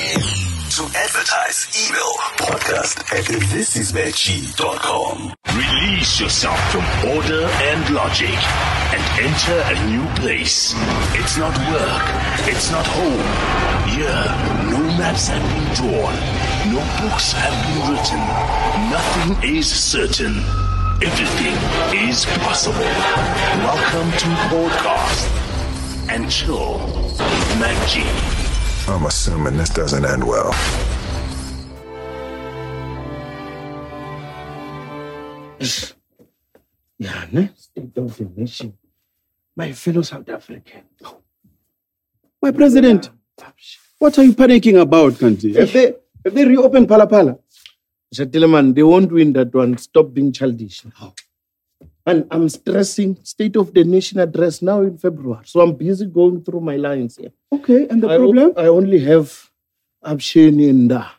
To advertise, email podcast@thisisveggie.com. Release yourself from order and logic and enter a new place. It's not work. It's not home. Here, no maps have been drawn. No books have been written. Nothing is certain. Everything is possible. Welcome to Podcast and Chill with Mac G. I'm assuming this doesn't end well. Yeah, State of the Nation. My fellow South African. My president, what are you panicking about, Kanti? Have they reopened Phala? Shateleman, they won't win that one. Stop being childish. How? And I'm stressing State of the Nation address now in February. So I'm busy going through my lines here. Okay, and the problem? I only have Absheni and Da.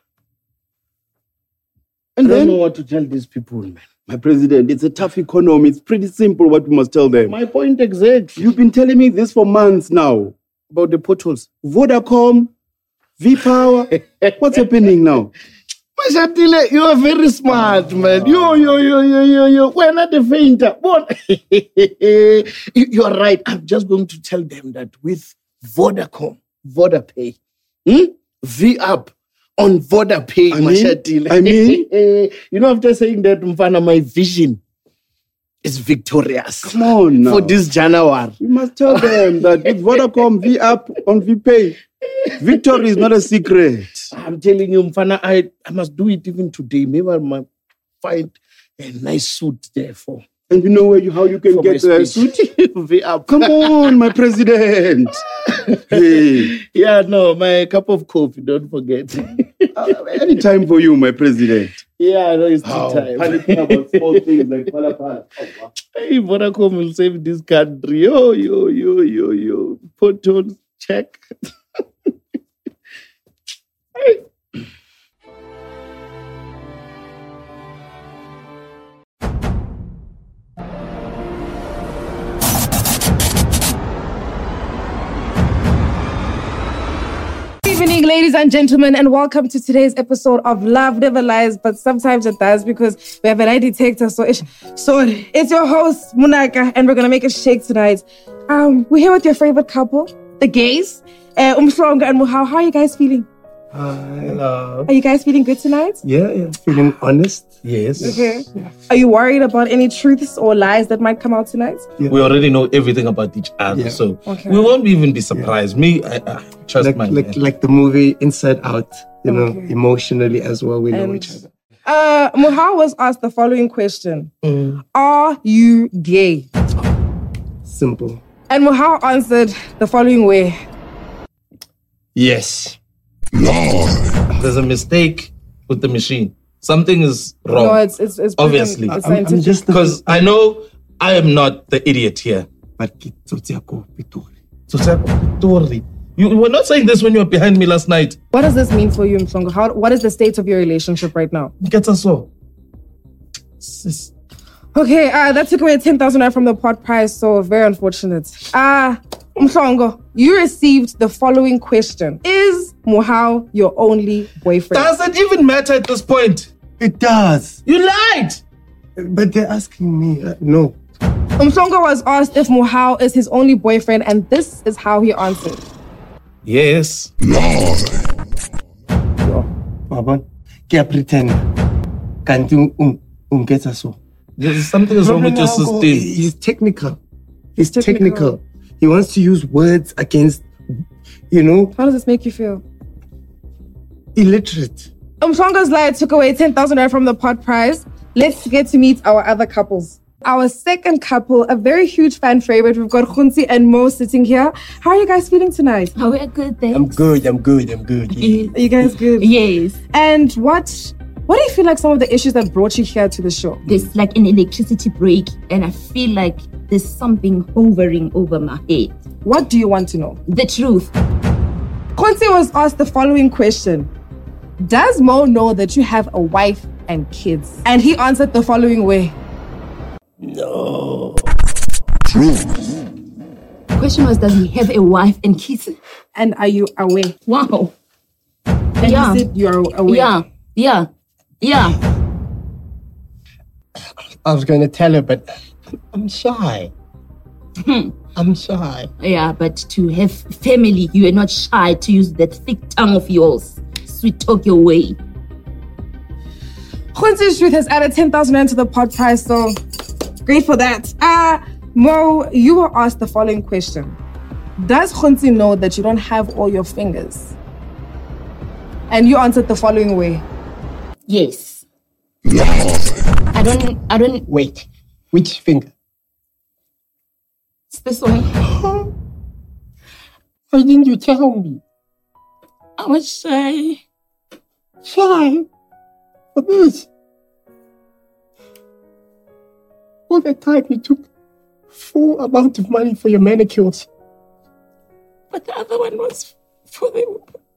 And I don't then, know what to tell these people, man. my president, it's a tough economy. It's pretty simple what we must tell them. My point exactly. You've been telling me this for months now. About the potholes. Vodacom, V-Power. What's happening now? Mashatile, you are very smart, man. Yo. We're not the fainter. You are right. I'm just going to tell them that with Vodacom, VodaPay, V-Up on VodaPay, Mashatile. I mean? You know, after saying that, Mfana, my vision is victorious. Come on now. For this January. You must tell them that with Vodacom, V-Up on VPay, victory is not a secret. I'm telling you, Mfana, I must do it even today. Maybe I might find a nice suit there for. And you know how you can get a suit? V-Up. Come on, my president. Hey. Yeah, no, my cup of coffee, don't forget. Any time for you, my president. Yeah, I know it's too time. Panicking about small things like Phala. Oh, wow. Hey, Vodacom will save this country. Yo. Potholes, check. Hey. Good evening, ladies and gentlemen, and welcome to today's episode of Love Never Lies, but sometimes it does because we have a lie detector. So it's your host, Munaka, and we're going to make a shake tonight. We're here with your favorite couple, the gays, Umhlongo and Muhao. How are you guys feeling? Hello. Are you guys feeling good tonight? Yeah, feeling honest. Yes. Okay. Are you worried about any truths or lies that might come out tonight? Yeah. We already know everything about each other, so Okay. we won't even be surprised. Me, I trust my man. Like the movie Inside Out, you know, Okay. emotionally as well, we know And- each other. Muhao was asked the following question. Are you gay? Simple. And Muhao answered the following way. Yes. There's a mistake with the machine. Something is wrong. No, it's Obviously. It's I'm scientific. just Because I know I am not the idiot here. but Kitsotiako Pitori. So, you were not saying this when you were behind me last night. What does this mean for you, Mhlongo? What is the state of your relationship right now? Get us all. Sis. Okay, that took away 10,000 Rand from the pot prize, so very unfortunate. Mhlongo, you received the following question. Is Muhao your only boyfriend? Does it even matter at this point? It does. You lied. But they're asking me, no. Mhlongo was asked if Muhao is his only boyfriend, and this is how he answered. Yes. Babon, kaya pretend. Kanti get us all. There's something is wrong with your system. He's technical. He's technical. He wants to use words against, How does this make you feel? illiterate. Mhlongo's lie took away 10,000 Rand from the pot prize. Let's get to meet our other couples. Our second couple, a very huge fan favorite. We've got Khunsi and Mo sitting here. How are you guys feeling tonight? Oh, we're good, thanks. I'm good. Yeah. Are you guys good? Yes. And what do you feel like some of the issues that brought you here to the show? There's like an electricity break, and I feel like there's something hovering over my head. What do you want to know? The truth. Khunsi was asked the following question. Does Mo know that you have a wife and kids? And he answered the following way. The question was, does he have a wife and kids? And are you aware? Wow. And you said you're away. Yeah. I was going to tell her, but I'm shy. I'm shy. Yeah, but to have family, you are not shy to use that thick tongue of yours. Sweet talk your way. Khonsi's Truth has added 10,000 Rand to the pot price, so great for that. Mo, you were asked the following question. Does Khonsi know that you don't have all your fingers? And you answered the following way. Yes. I don't. Wait, which finger? It's this one. Why didn't you tell me? I was shy. Shy? For this? All that time you took full amount of money for your manicures. But the other one was for the...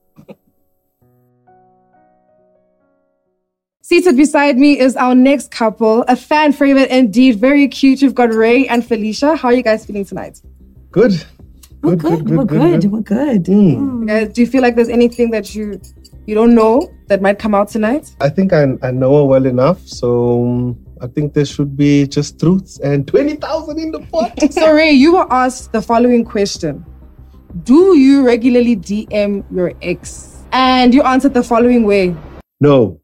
Seated beside me is our next couple, a fan favorite indeed, very cute. We've got Ray and Felicia. How are you guys feeling tonight? Good. We're good. You guys, do you feel like there's anything that you don't know that might come out tonight? I think I know her well enough, so I think there should be just truths and 20,000 in the pot. So Ray, you were asked the following question. Do you regularly DM your ex? And you answered the following way. No.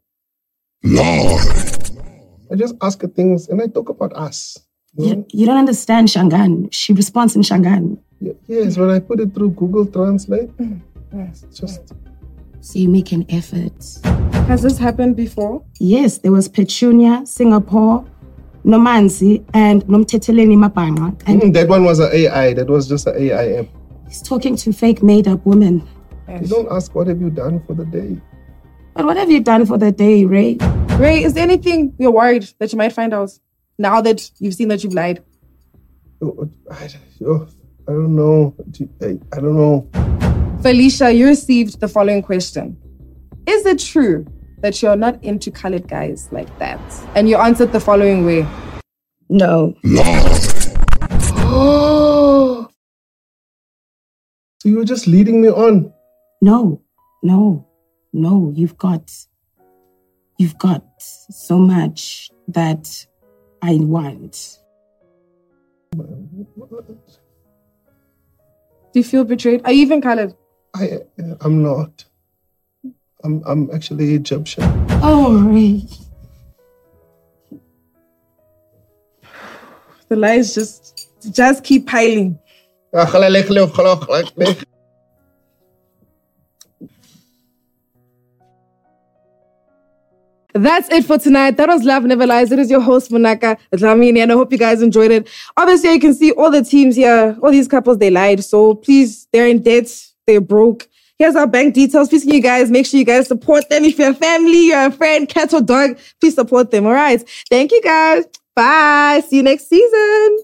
I just ask her things and I talk about us. You don't understand Shangan. She responds in Shangan. Yes, when I put it through Google Translate, it's just... So you make an effort. Has this happened before? Yes, there was Petunia, Singapore, Nomanzi, and Nomteteleni Mapanga. And that one was an AI. That was just an AI app. He's talking to fake made-up women. You don't ask, what have you done for the day? But what have you done for the day, Ray? Ray, is there anything you're worried that you might find out now that you've seen that you've lied? I don't know. I don't know. Felicia, you received the following question. Is it true that you're not into colored guys like that? And you answered the following way. No. So you were just leading me on? No. You've got so much that I want. Do you feel betrayed? Are you even colored? I'm not. I'm actually Egyptian. Oh, Ray. The lies just keep piling. That's it for tonight. That was Love Never Lies. It is your host, Munaka Dlamini, and I hope you guys enjoyed it. Obviously, you can see all the teams here, all these couples, they lied. So please, they're in debt, they're broke. Here's our bank details. Please, can you guys make sure you guys support them. If you're a family, you're a friend, cat or dog, please support them. All right. Thank you, guys. Bye. See you next season.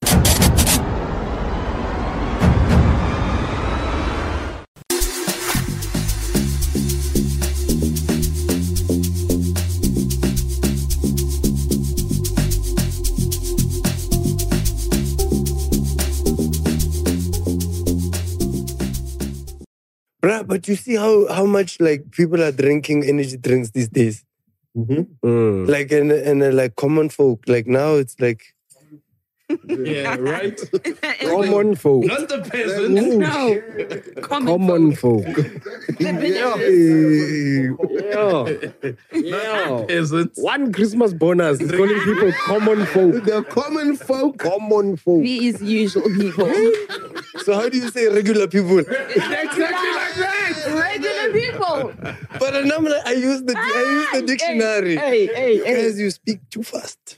Bruh, but you see how much like people are drinking energy drinks these days. Like and like common folk. Like now it's like yeah, right. Common folk. Not the peasant. No. Common folk. Yeah. Peasant. One Christmas bonus is calling people common folk. They're common folk. Common folk. These usual people. So how do you say regular people? Exactly like that. Regular people. But I use the dictionary. Hey. Guys, you speak too fast.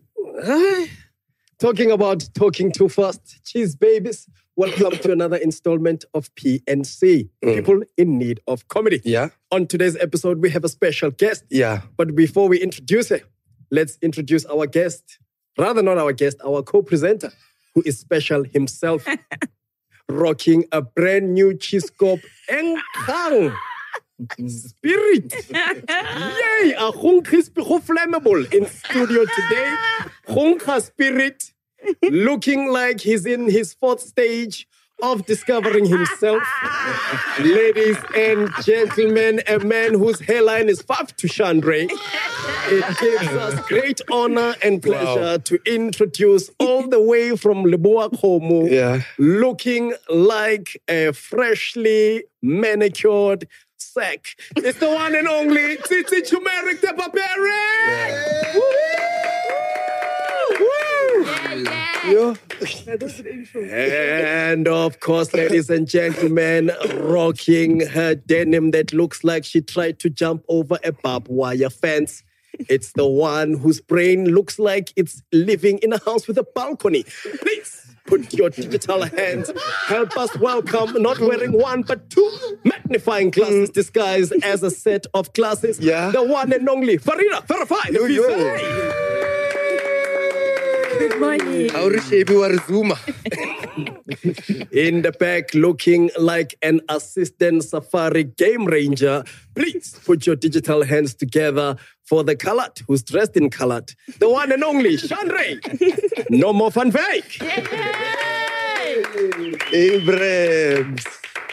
Talking about talking too fast. Cheese babies. Welcome to another installment of PNC. People in need of comedy. Yeah. On today's episode, we have a special guest. Yeah. But before we introduce her, let's introduce our guest. Rather not our guest, our co-presenter, who is special himself. Rocking a brand new cheese scope Enkang Spirit. Yay! A Khung Crispy Flammable in studio today. Khung Spirit looking like he's in his fourth stage of discovering himself. Ladies and gentlemen, a man whose hairline is far to Chandre. It gives us great honor and pleasure to introduce all the way from Leboa Khomo, looking like a freshly manicured sack. It's the one and only Tsitsi Turmeric the Barbarian! And of course, ladies and gentlemen, rocking her denim that looks like she tried to jump over a barbed wire fence. It's the one whose brain looks like it's living in a house with a balcony. Please put your digital hands. Help us welcome, not wearing one, but two magnifying glasses disguised as a set of glasses. The one and only Farida Farafai. Good morning. In the back, looking like an assistant safari game ranger. Please put your digital hands together for the colored, who's dressed in colored. The one and only Chandre. No more Van Wyk. Abrams.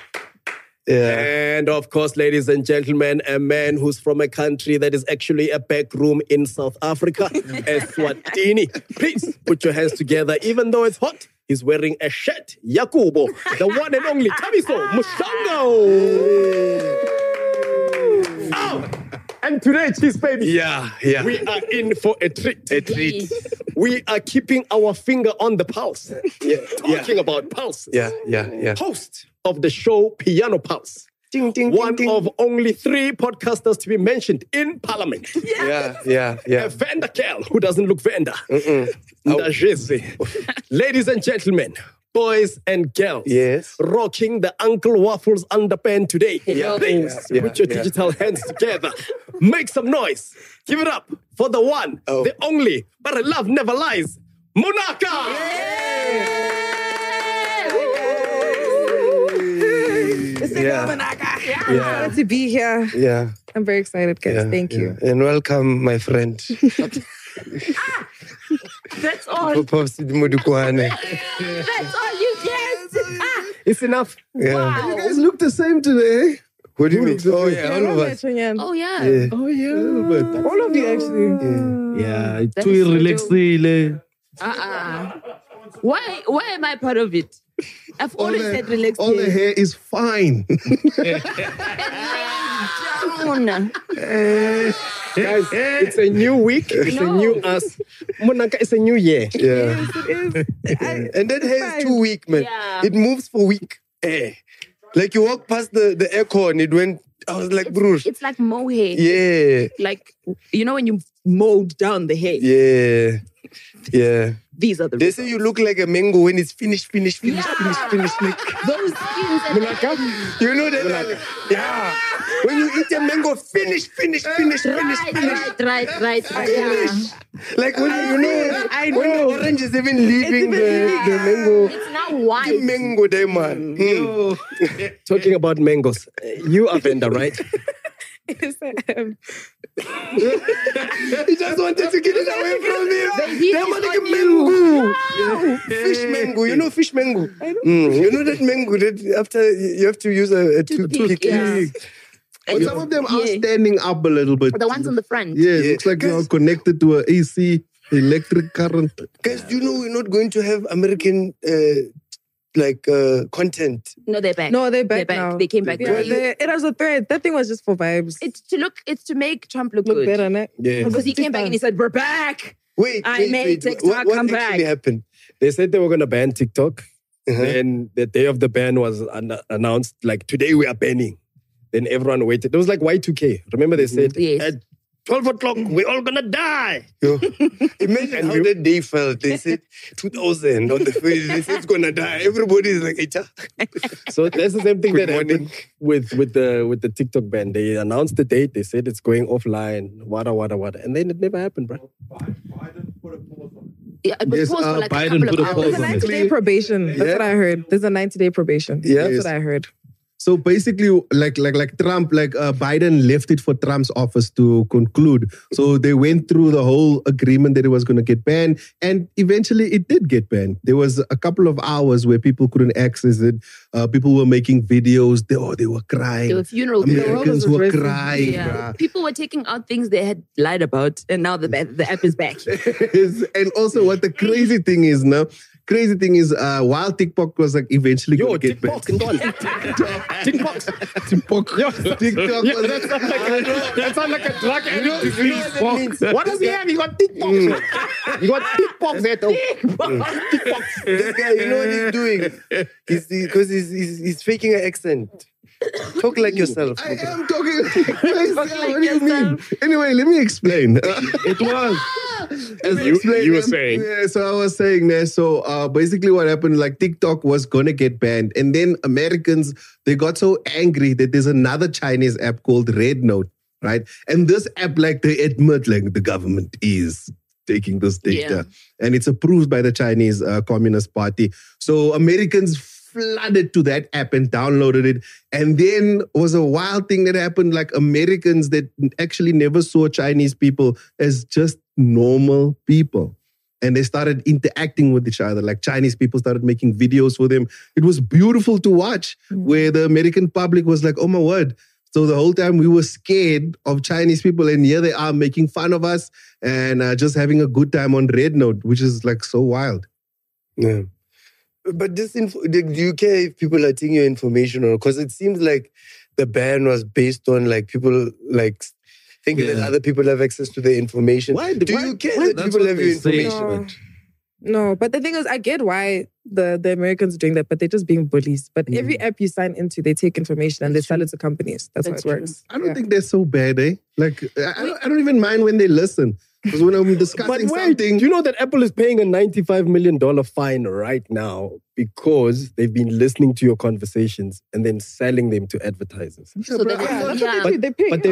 And of course, ladies and gentlemen, a man who's from a country that is actually a back room in South Africa, Eswatini. Please put your hands together, even though it's hot. He's wearing a shirt. Yakubo, the one and only Tabiso Mushango. Oh, and today, cheese baby. We are in for a treat. We are keeping our finger on the pulse. Talking about pulse. Host of the show Piano Pulse. One of only 3 podcasters to be mentioned in Parliament. A Venda girl who doesn't look Venda. Ladies and gentlemen, boys and girls, rocking the Uncle Waffles underpants today. Please put your digital hands together. Make some noise. Give it up for the one, the only, but love never lies, Munaka! I'm excited to be here. I'm very excited, guys. Thank you. And welcome, my friend. That's all. That's all you get. It's enough. Wow. You guys look the same today. What do you mean? Oh, yeah, all of us. Oh, yeah. Oh, yeah. All of you, actually. Yeah, too relaxed. Why am I part of it? I've always said relaxed. All the hair is fine. Guys, it's a new week. It's a new us. Munaka, it's a new year. Yes, it is. And that hair is too weak, man. It moves for weak air. Like you walk past the aircon, it went. I was like, bro. It's like mow hair. Yeah. Like, you know when you mowed down the hair? Yeah. These are the They say you look like a mango when it's finished. Like, those skins. you know that? When you eat a mango, finish. Right. Like when you know, when the orange is even leaving the mango. It's now white. The mango there, man. Talking about mangoes, you are Venda, right? He just wanted to get it away from him. Mango. Fish mango. You know fish mango? I know. You know that mango that after you have to use a toothpick. But some of them are standing up a little bit. The ones on the front. Yeah, it looks like you are connected to an AC electric current. Guys, do you know we're not going to have American content? No, they're back. No, they're back now. They came back. It was a threat. That thing was just for vibes. It's to make Trump look good. better, né? Yeah. Because he came back and he said, "We're back." Wait. TikTok what come actually back. happened? They said they were going to ban TikTok. Then the day of the ban was announced, like, today we are banning. Then everyone waited. It was like Y2K. Remember they said, at 12 o'clock, we're all going to die. Imagine how that day felt. They said 2000 on the face. They said it's going to die. Everybody is like, So that's the same thing that happened with the TikTok ban. They announced the date. They said it's going offline. Wada. And then it never happened, bro. Yeah, it was paused for like Biden a couple of hours. There's a 90-day probation. That's what I heard. There's a 90-day probation. Yeah. That's what I heard. So basically, like Trump, Biden left it for Trump's office to conclude. So they went through the whole agreement that it was going to get banned, and eventually it did get banned. There was a couple of hours where people couldn't access it. People were making videos. They were crying. There were funeral Americans were crying. Yeah. People were taking out things they had lied about, and now the app is back. And also, what the crazy thing is now. While TikTok was like eventually going to get banned. TikTok. That sounds like a drug addict. What does he have? He got TikTok. He got TikTok there. TikTok. This guy, you know what he's doing? Because he's faking an accent. Talk like yourself. I am talking like what do you mean? Anyway, let me explain. It was. You were saying. Yeah, so I was saying that. So basically what happened, like TikTok was going to get banned. And then Americans, they got so angry that there's another Chinese app called Red Note, right? And this app, like they admit, like the government is taking this data. Yeah. And it's approved by the Chinese Communist Party. So Americans flooded to that app and downloaded it. And then was a wild thing that happened, like Americans that actually never saw Chinese people as just normal people. And they started interacting with each other. Like Chinese people started making videos for them. It was beautiful to watch, where the American public was like, oh my word. So the whole time we were scared of Chinese people, and here they are making fun of us and just having a good time on Red Note, which is like so wild. Yeah. But do you care if people are taking your information, or because it seems like the ban was based on like people like thinking that other people have access to their information. Do you care that people have your information? No, but the thing is, I get why the Americans are doing that, but they're just being bullies. But every app you sign into, they take information and they sell it to companies. That's how it works. I don't think they're so bad, eh? Like, I don't even mind when they listen. Because when I'm discussing something... Do you know that Apple is paying a $95 million fine right now because they've been listening to your conversations and then selling them to advertisers? So they pay. But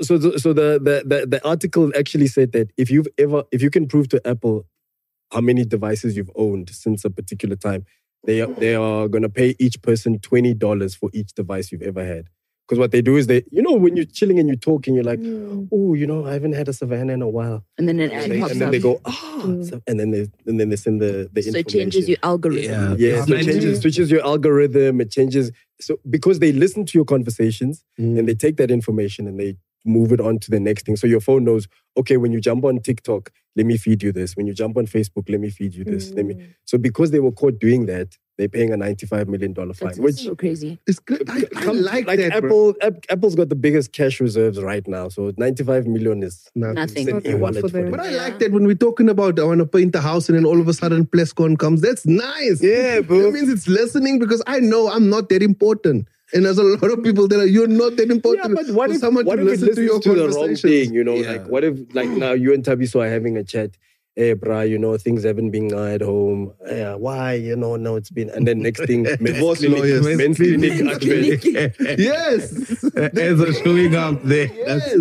the article actually said that if you can prove to Apple how many devices you've owned since a particular time, they are going to pay each person $20 for each device you've ever had. Because what they do is when you're chilling and you're talking, you're like, I haven't had a Savannah in a while. And then an ad pops up. And then they go, and then they send the information. So it changes your algorithm. Yeah, so it switches your algorithm. It changes. So because they listen to your conversations and they take that information and they move it on to the next thing. So your phone knows, okay, when you jump on TikTok, let me feed you this. When you jump on Facebook, let me feed you this. So because they were caught doing that, they're paying a $95 million fine. That's which so crazy. It's good. I like that, Apple, Apple's got the biggest cash reserves right now. So 95 million is nothing. But I like that when we're talking about I want to paint a house and then all of a sudden Plescon comes. That's nice. Yeah, bro. That means it's listening because I know I'm not that important. And there's a lot of people that are, you're not that important. Yeah, but what if someone to listen to your the wrong thing, Yeah. Like what if now you and Tabiso are having a chat, hey brah, things haven't been at home. Yeah, why? No, it's been, and then next thing, divorce lawyers, men's clinic. Yes. As are showing up there. Yes.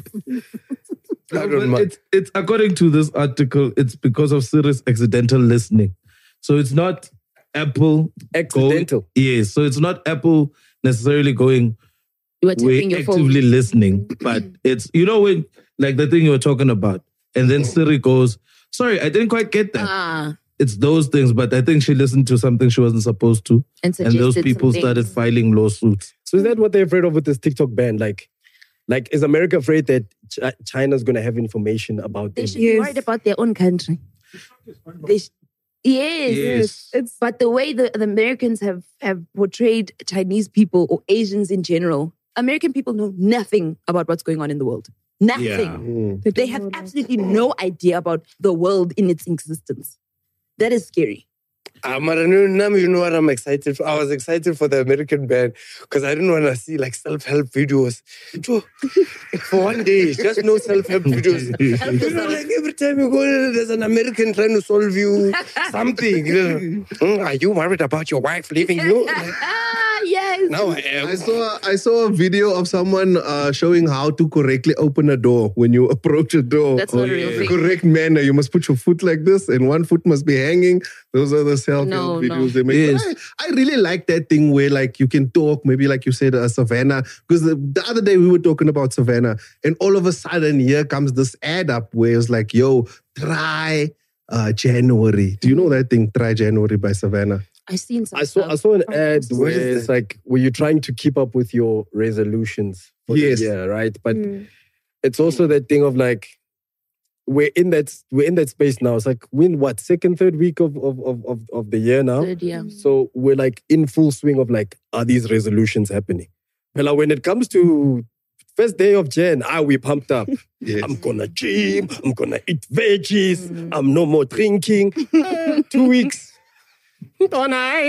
That's it's according to this article, it's because of serious accidental listening. So it's not Apple accidental. Yes, so it's not Apple necessarily going you are tapping your actively phone. listening, but it's when like the thing you were talking about, and then Siri goes, "Sorry, I didn't quite get that." It's those things, but I think she listened to something she wasn't supposed to, and those people started filing lawsuits. So is that what they're afraid of with this TikTok ban? Like is America afraid that China's going to have information about them? They should be worried about their own country. Yes. But the way the Americans have portrayed Chinese people or Asians in general, American people know nothing about what's going on in the world. Nothing. Yeah. They have absolutely no idea about the world in its existence. That is scary. You know what I'm excited for? I was excited for the American ban because I didn't want to see like self-help videos. For one day, just no self-help videos. Like every time you go, there's an American trying to solve you something. Are you worried about your wife leaving you? Yes. Now I am. I saw a video of someone showing how to correctly open a door when you approach a door. That's not a real thing. Correct manner. You must put your foot like this, and one foot must be hanging. Those are the self-help videos they make. Yes. I really like that thing where like you can talk, maybe like you said, Savannah. Because the other day we were talking about Savannah, and all of a sudden here comes this ad up where it's like, yo, try January. Do you know that thing, Try January by Savannah? I seen some I saw an ad where it's like where you're trying to keep up with your resolutions for the year, right? But it's also that thing of like we're in that space now. It's like we're in what, second, third week of the year now. Third, yeah. So we're like in full swing of like, are these resolutions happening? Well, like when it comes to first day of Jan, we pumped up. I'm gonna gym, I'm gonna eat veggies, I'm no more drinking. 2 weeks. Things are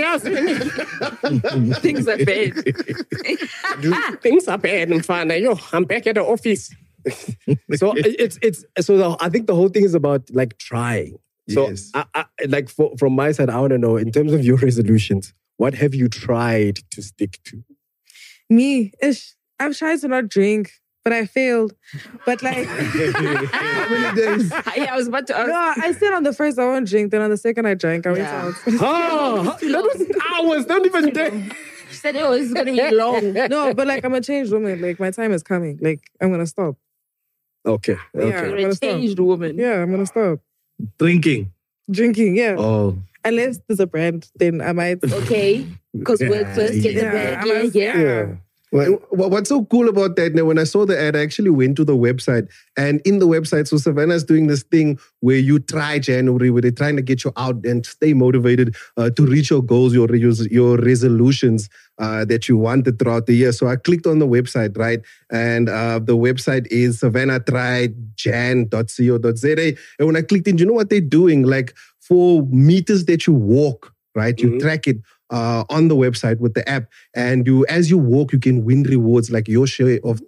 bad. Things are bad, I'm back at the office. So I think the whole thing is about like trying. So I like from my side, I want to know in terms of your resolutions, what have you tried to stick to? Me, I've tried to not drink, but I failed. But like, how many days? Yeah, I was about to ask. No, I said on the first I won't drink. Then on the second I drank. I went out. That was hours. Not even days. She said, "Oh, this is gonna be long." No, but like I'm a changed woman. Like my time is coming. Like I'm gonna stop. Okay. Yeah, I'm gonna stop. Changed woman. Yeah, I'm gonna stop Drinking. drinking. Yeah. Oh. Unless there's a brand, then I might. Okay, because work first, get the brand. Yeah. Well, what's so cool about that, now, when I saw the ad, I actually went to the website. And in the website, so Savannah's doing this thing where you try January, where they're trying to get you out and stay motivated to reach your goals, your resolutions that you wanted throughout the year. So I clicked on the website, right? And the website is savannahtriedjan.co.za. And when I clicked in, you know what they're doing? Like for meters that you walk, right? You track it on the website with the app, and as you walk, you can win rewards like your share of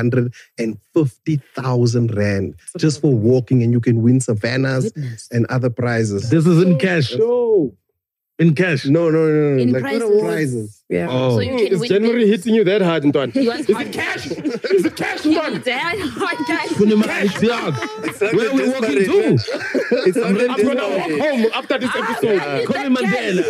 350,000 rand just for walking, and you can win Savannahs and other prizes. This is in cash. No. In cash? No. In like prizes. prizes. Yeah. Oh. So you can Is win January this. hitting you that hard, Antoine? You want Is it cash? Is it cash, Antoine? It's hard cash. Where are we walking to? I'm gonna walk home after this episode. Call me Mandela.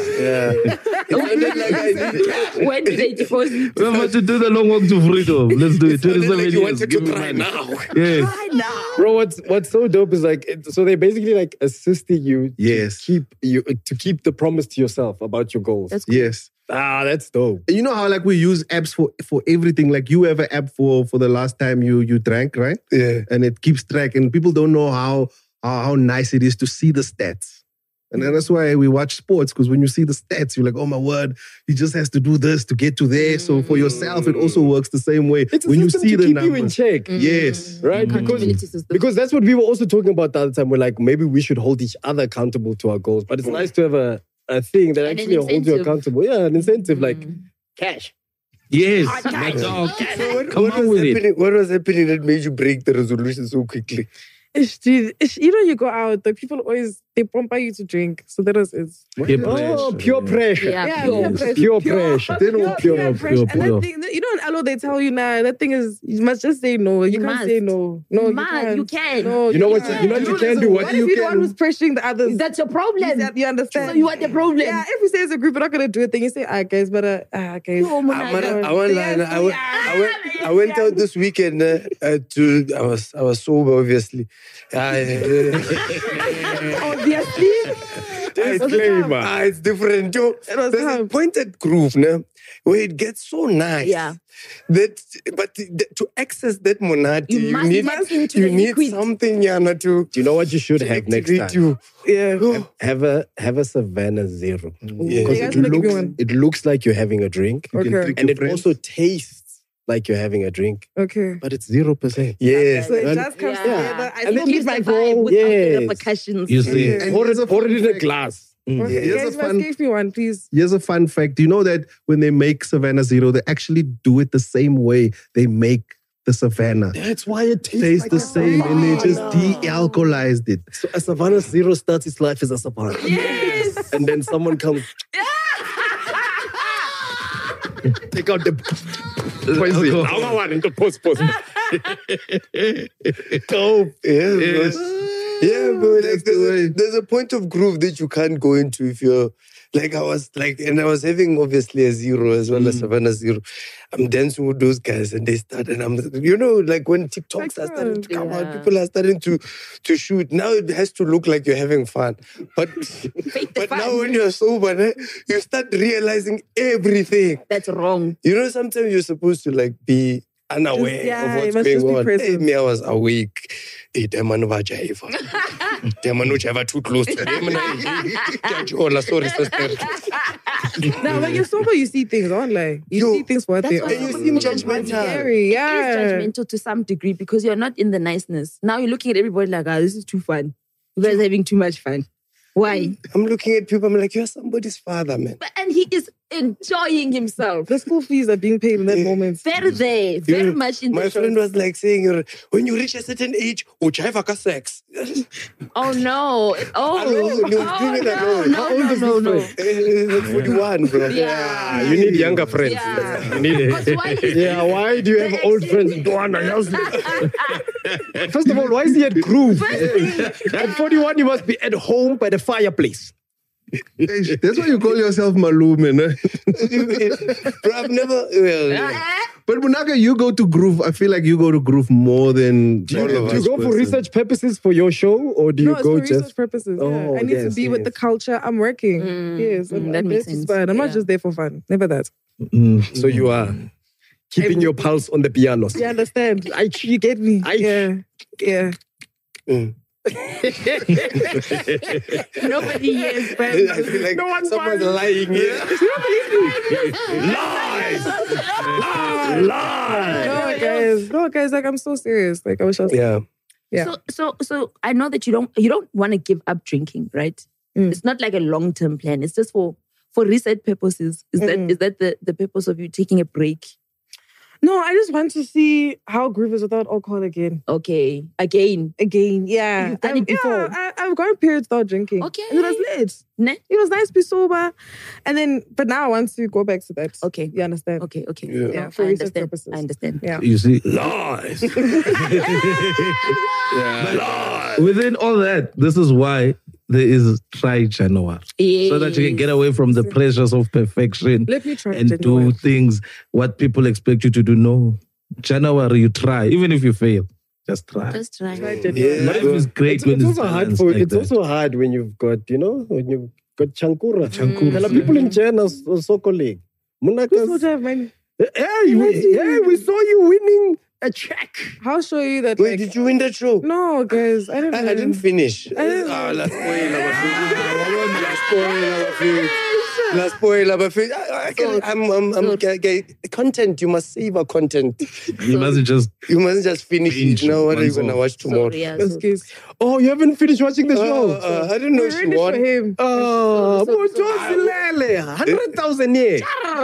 When did they deposit? We're about to do the long walk to freedom. Let's do it. 27 Like you years. wanted Give to me try money. now. Yes. Bro, what's so dope is like, so they're basically like assisting you to keep the promise to yourself about your goals. That's cool. Yes. That's dope. You know how like we use apps for everything. Like you have an app for the last time you drank, right? Yeah. And it keeps track, and people don't know how nice it is to see the stats. And then that's why we watch sports, because when you see the stats, you're like, oh my word, he just has to do this to get to there. So for yourself, it also works the same way. It's a when you system see to the keep numbers. you in check. Yes. Right? Because that's what we were also talking about the other time. We're like, maybe we should hold each other accountable to our goals. But it's nice to have a thing that And an actually holds you incentive. accountable. Yeah, an incentive like cash. Yes. Hard My cash. dog. What was happening that made you break the resolution so quickly? You know, you go out, the people always, they pump you to drink. So that is, it's... Oh, pure pressure. Yeah, Pure pressure. They don't Pure pure pressure. And that thing, you know, in Alo, they tell you now, that thing is, you must just say no. You can't must. say no. No, You must. You can. No, You know what? can't. You know what you can do. What if you're the one who's pressuring the others? That's your problem. You understand? So you are the problem. Yeah, if we say as a group, we're not going to do it, then you say, guys, but, guys. No, Monaka. I went out this weekend I was sober, obviously. Obviously. disclaimer. It's different. Yo, there's a pointed groove now where it gets so nice. Yeah. But to access that monad, You must get into you the need liquid. something, Yana, to. Do you know what you should have next time? Yeah. Have a Savannah Zero. Yeah. Because You guys wanna give me one? it looks like you're having a drink. Okay. And it also tastes like you're having a drink. Okay. But it's 0%. Yes. So it And- just comes Yeah. together. I And still then keep my Vibe goal. without the Yes. repercussions. You see. And Pour here's a it in a fact. glass. Okay, Here's guys, a must fun- give me one, please. Here's a fun fact. Do you know that when they make Savannah Zero, they actually do it the same way they make the Savannah? That's why it Tastes like the a same, and they just Savannah. de-alcoholized it. So a Savannah Zero starts its life as a Savannah. Yes. And then someone comes. Take out the poison. Now one into post. Dope. Yeah, but like there's a point of groove that you can't go into if you're like I was having obviously a zero as well as Savannah zero. I'm dancing with those guys and they start and I'm like when TikToks are starting to come out, people are starting to shoot. Now it has to look like you're having fun. But now when you're sober, you start realizing everything. That's wrong. Sometimes you're supposed to like be unaware of what's going on. Hey, me, I was awake. Hey, them man over jive. Them man jive too close to them. Sorry, sister. Now, when you're sober, you see things online. You see things for what they are. And you seem judgmental. Scary, yeah. It is judgmental to some degree because you're not in the niceness. Now you're looking at everybody like, this is too fun. You guys are having too much fun. Why? I'm looking at people, I'm like, you're somebody's father, man. And he is enjoying himself. The school fees are being paid in that moment. Very there, very much in my the friend was like saying, when you reach a certain age, uchive sex. Oh no. How old is this 41, bro. Yeah, you need younger friends. Yeah. You need it. Why do you have old friends? First of all, why is he at Groove? At 41, you must be at home by the fireplace. That's why you call yourself Malume, man. Bro, I've never... But Munaka, you go to Groove. I feel like you go to Groove more than Do you go for research purposes for your show, or do you it's go for just research purposes? Yeah. I need to be with the culture. I'm working. Yes, that makes sense. Fun. I'm not just there for fun. Never that. So you are keeping your pulse on the pianos. You understand? You get me? Yeah. Nobody hears, but I feel like someone's lying here. Lies. No, guys. Like I'm so serious. Like I was just. Yeah. So I know that you don't want to give up drinking, right? It's not like a long-term plan. It's just for research purposes. Is that the purpose of you taking a break? No, I just want to see how Groove is without alcohol again. Okay. Again, yeah. You've done it before. Yeah, I've gone periods without drinking. Okay. And it was lit. It was nice to be sober. But now I want to go back to that. Okay. You understand? Okay. Yeah, for research purposes. I understand. Yeah. You see, Lies. Lies. Within all that, this is why there is try January. So that you can get away from the pressures of perfection. Let me try and January. do things what people expect you to do. No. January, you try. Even if you fail, just try. Just try. Life is great when It's it's also hard balanced for. like It's that. also hard when you've got when you've got chankura. There are people in China so colleague. Munaka's. We saw you winning a check. I'll show you that. Wait, did you win that show? No, guys. I didn't finish. Last spoiler. Content. You must save our content. You mustn't just finish it. Now what are you gonna watch tomorrow? Oh, you haven't finished watching the show? I didn't know she won. for him. Oh, 100,000 yeah.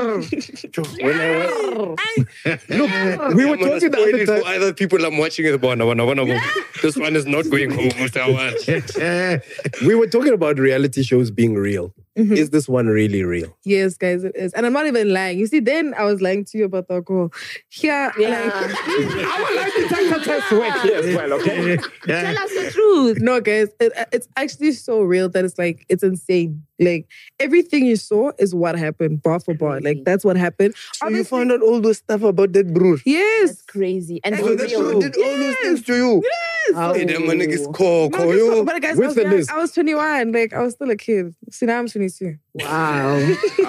Look, we were talking the other time. For other people I'm watching it. This one is not going home. We were talking about reality shows being real. Is this one really real? Yes, guys, it is. And I'm not even lying. You see, then I was lying to you about the alcohol. Here, Our lie detector test work here as well, okay? Tell us the truth. No, guys, it's actually so real that it's insane. Like, everything you saw is what happened, bar for bar. Like, that's what happened. So you found out all those stuff about that brewer? Yes. That's crazy. And so that show did all those things to you? Yes. Hey, that man is But guys, I was 21. Like, I was still a kid. See, now I'm 22. Wow.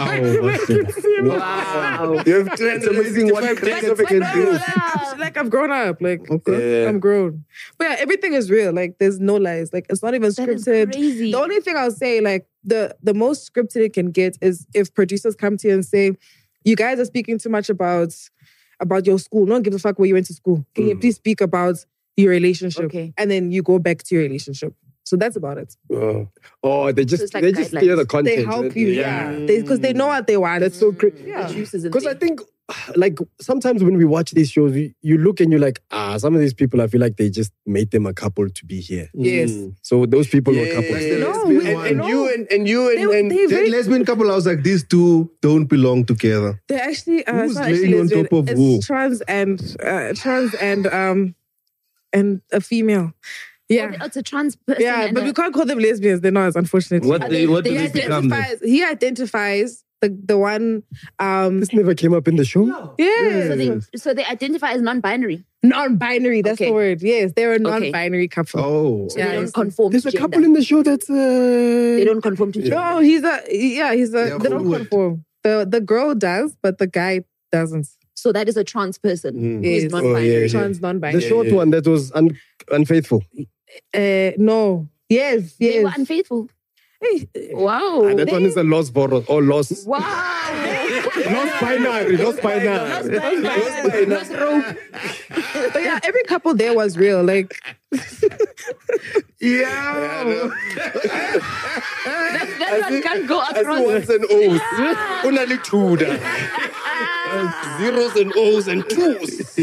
Wow. You have it's amazing what Christopher can do. Like, I've grown up. Like, I'm grown. But yeah, everything is real. Like, there's no lies. Like, it's not even scripted. Crazy. The only thing I'll say, like, the most scripted it can get is if producers come to you and say, you guys are speaking too much about your school. No one gives a fuck where you went to school. Can you please speak about your relationship? Okay. And then you go back to your relationship. So that's about it. Oh, they just steer the content. They help you, yeah. Because they know what they want. That's so crazy. Yeah. Because I think like sometimes when we watch these shows, you look and you're like, some of these people, I feel like they just made them a couple to be here. Yes. So those people were couples. That lesbian couple, I was like, these two don't belong together. They're actually Who's it's not laying actually on top of it's who? trans and a female. Yeah. Oh, it's a trans person. Yeah, but we can't call them lesbians. They're not, unfortunately. What do they become then? He identifies the one. This never came up in the show. Yeah. So they identify as non-binary. Non-binary. That's the word. Yes, they're a non-binary couple. Oh, so they don't conform. There's to a gender. couple in the show that's They don't conform to gender. No, they don't conform. The girl does, but the guy doesn't. So that is a trans person who Yes. is non-binary. Trans non-binary. the short one that was unfaithful. No. Yes. They were unfaithful. Wow. That one is a lost borrow or lost. Wow. Lost binary. Lost rope. But yeah, every couple there was real. Like, That one can't go across. Ones and O's. Only two. Zeros and O's and twos.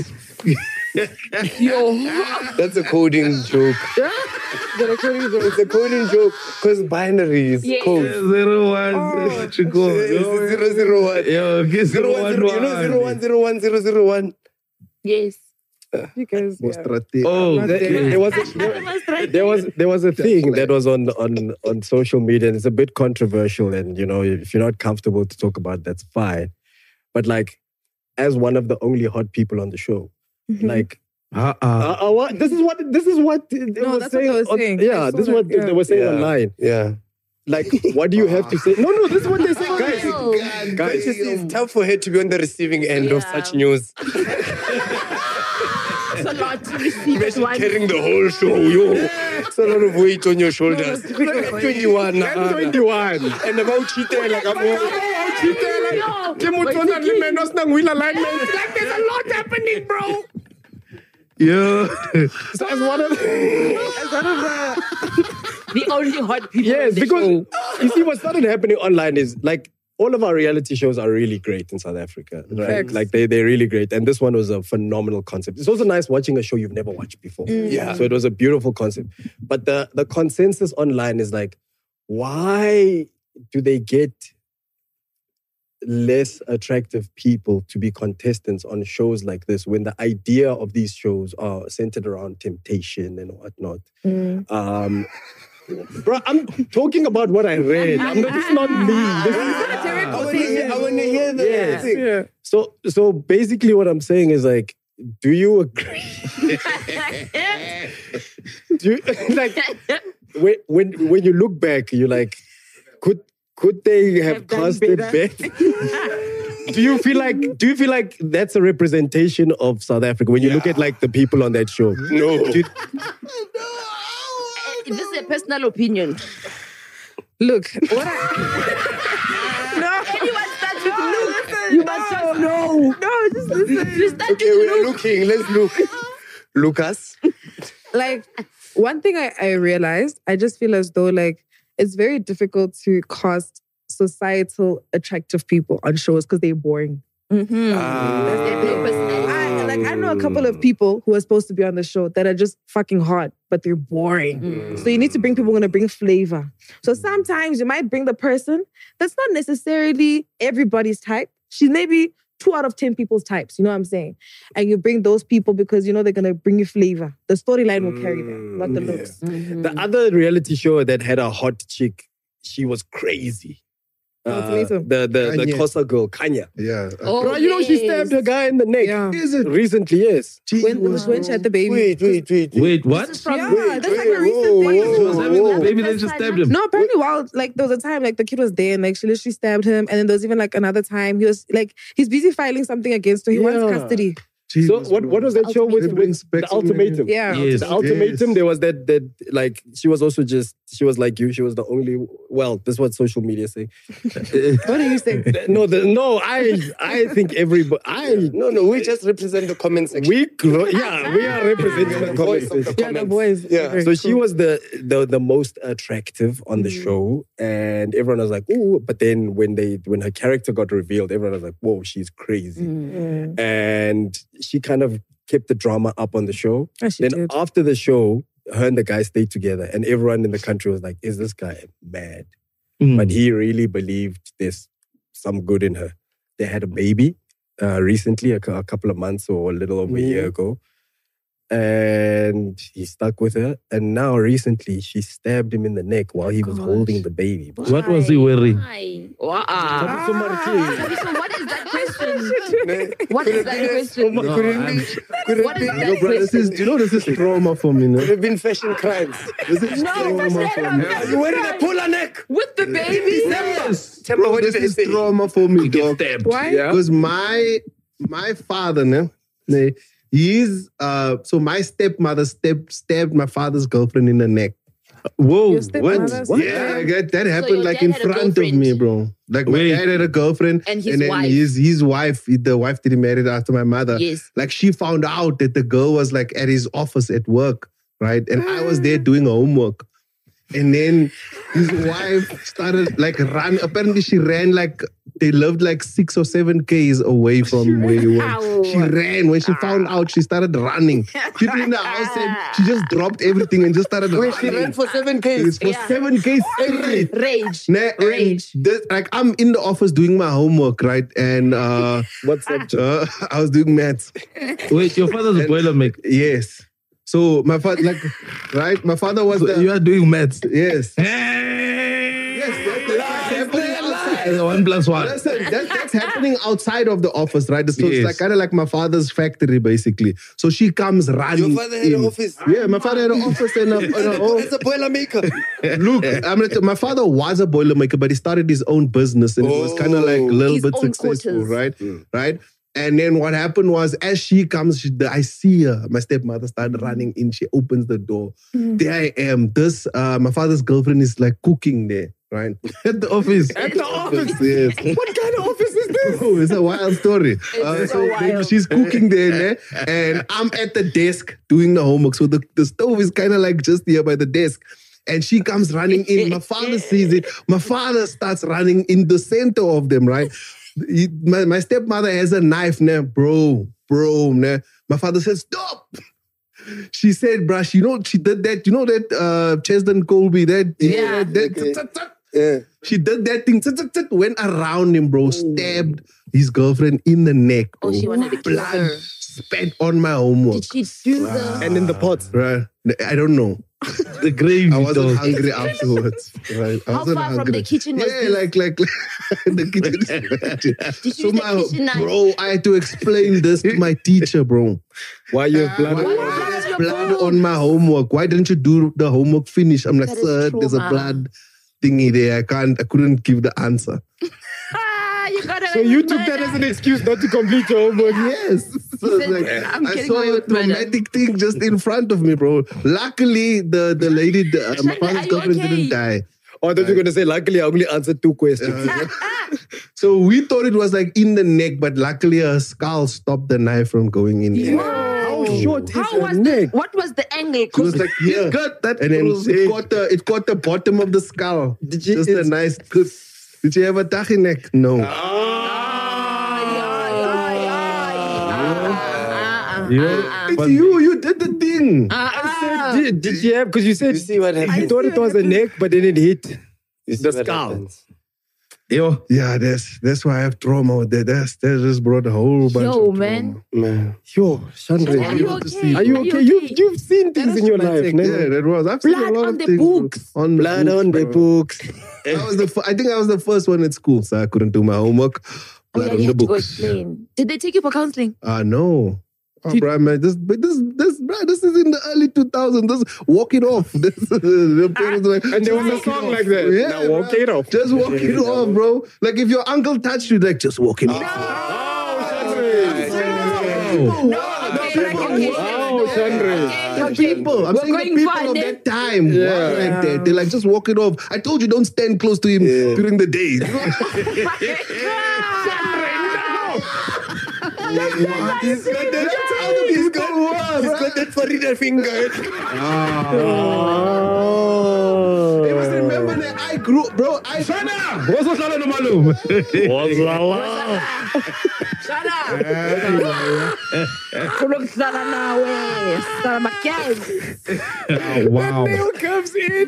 That's a coding joke. It's a coding joke because binary is code. 01. Zero, 001. Yo, get 011. You know 0101001? Yes. because there was a thing that was on social media, and it's a bit controversial. And you know, if you're not comfortable to talk about, that's fine. But like, as one of the only hot people on the show, like. What? This is what they were saying. Yeah, this is what they were saying online. Yeah. Like, what do you have to say? No, this is what they say. Guys, it's tough for her to be on the receiving end of such news. It's a lot to receive. Imagine carrying the whole show, yo. It's a lot of weight on your shoulders. 21. I'm 21. And about cheating, like I'm Like, there's a lot happening, bro. Yeah. So as one of the only hot people. Yes, because you see what started happening online is like all of our reality shows are really great in South Africa. Right? Facts. Like they're really great. And this one was a phenomenal concept. It's also nice watching a show you've never watched before. Yeah. So it was a beautiful concept. But the consensus online is like, why do they get less attractive people to be contestants on shows like this when the idea of these shows are centered around temptation and whatnot? Bro, I'm talking about what I read. This is not me. I want to hear the thing. Yeah. So basically what I'm saying is like, do you agree? Do you, like, when you look back, you're like, could they have cast it better? Do you feel like that's a representation of South Africa when you look at like the people on that show? No. This is a personal opinion. Look, what Anyone starts with look, you must just know. No, just listen. You start Okay, with we're look. looking. Let's look. Lucas. Like, one thing I realized, I just feel as though like it's very difficult to cast societal attractive people on shows because they're boring. I know a couple of people who are supposed to be on the show that are just fucking hot, but they're boring. So you need to bring people who are going to bring flavor. So sometimes you might bring the person that's not necessarily everybody's type. She's maybe 2 out of 10 people's types, you know what I'm saying? And you bring those people because you know they're going to bring you flavor. The storyline will carry them, not the looks. The other reality show that had a hot chick, she was crazy. The Xhosa girl, Kanya. Yeah. Bro, you know she stabbed a guy in the neck. Yeah. Is it? Recently, yes. When she had the baby. Wait, what? That's like a recent thing. She was having the baby, then she stabbed him. No, apparently while like there was a time like the kid was there and like she literally stabbed him, and then there was even like another time he was like he's busy filing something against her. He wants custody. So what was that show with the ultimatum? Yeah. Yes. The ultimatum, there was that like she was also just she was like you. She was the only. Well, this is what social media say. What are you saying? No. I think everybody. No. We just represent the comment section. We are representing the comment section. Yeah, the boys. Yeah. So she was the most attractive on the show, and everyone was like, "Ooh!" But then when her character got revealed, everyone was like, "Whoa, she's crazy!" And she kind of kept the drama up on the show. Then after the show, her and the guy stayed together, and everyone in the country was like, "Is this guy mad?" But he really believed there's some good in her. They had a baby recently, a couple of months or a little over a year ago. And he stuck with her. And now recently, she stabbed him in the neck while he was holding the baby. What was he wearing? What is that question? What is that question? What is that question? This is trauma for me. Could have been fashion crimes. This is trauma for me. Are you wearing a puller neck? With the baby? Yes. Bro, this is trauma for me, dog. Why? Because my father, he's so my stepmother stabbed my father's girlfriend in the neck. Whoa, what? Yeah, that happened like in front of me, bro. Like my dad had a girlfriend, and then wife. his wife, the wife didn't marry after my mother. Yes. Like she found out that the girl was like at his office at work, right? And I was there doing homework. And then his wife started like run. Apparently she ran like, they lived like 6 or 7 Ks away from where he was. She ran. When she found out, she started running. People in the house said she just dropped everything and just started running. She ran for 7 Ks. For 7 Ks straight. Rage. Like I'm in the office doing my homework, right? And what's up? I was doing maths. Wait, your father's a boilermaker? Yes. So my father, right? My father was you are doing maths. Yes. Yes, 1 plus 1. That's happening outside of the office, right? So it's like kind of like my father's factory, basically. So she comes running. Your father had an office. Yeah, my father had an office and it's a boilermaker. Look, my father was a boilermaker, but he started his own business and it was kind of like a little bit successful, right? Right. And then what happened was, as she comes, I see her. My stepmother started running in. She opens the door. There I am. My father's girlfriend is like cooking there, right? At the office. At the office? Yes. What kind of office is this? Oh, it's a wild story. She's cooking there, and I'm at the desk doing the homework. So the stove is kind of like just here by the desk. And she comes running in. My father sees it. My father starts running in the center of them, right? My stepmother has a knife now, bro. My father said, stop. She said, bruh, she did that. You know that Chesden Colby, she did that thing, went around him, bro, stabbed his girlfriend in the neck. Bro. Oh, she wanted to kill her. Blood spat on my homework. Did she do and in the pot? Right. I don't know. The gravy. I wasn't hungry afterwards. Right. How far from the kitchen was this? like the kitchen. Did you use the kitchen knife? Bro, I had to explain this to my teacher, bro. Why you have blood? Blood on my homework. Why didn't you do the homework finish? I'm like, sir, there's a blood thingy there. I couldn't give the answer. So you took that as an excuse not to complete your homework? Yes. So I saw a traumatic thing just in front of me, bro. Luckily, the lady, my father's girlfriend didn't die. Oh, I thought you were going to say, luckily, I only answered 2 questions. So we thought it was like in the neck, but luckily her skull stopped the knife from going in. Yeah. How short is her neck? What was the angle? It was like here, and then it caught the bottom of the skull. Just a nice good. Did you have a tachi neck? No. It's you did the thing. I said, did you have, because you said, you thought it was a neck, but then it hit the skull. Yeah, that's why I have trauma with that. That just brought a whole bunch of trauma. Man. Yo, Chandra, are you okay? You've seen things in your life, man. Yeah, that was. I've seen a lot of things. Blood on the books. I think I was the first one at school, so I couldn't do my homework. Blood on the books. Did they take you for counseling? No. Oh, bro, man, this is in the early 2000s. Just walk it off. And there was a song like that. Yeah, now walk it off. Just walk it off, bro. Like if your uncle touched you, like just walk it off. People. I'm We're saying the going people far, of then. that time. Right there. They're like just walking off. I told you don't stand close to him during the day. He's got that Farida finger. They must remember that I grew, bro. What's the salad, Malum? Shut up. Kulokuhlala nawe. Salamakiazi. Wow. Nail comes in.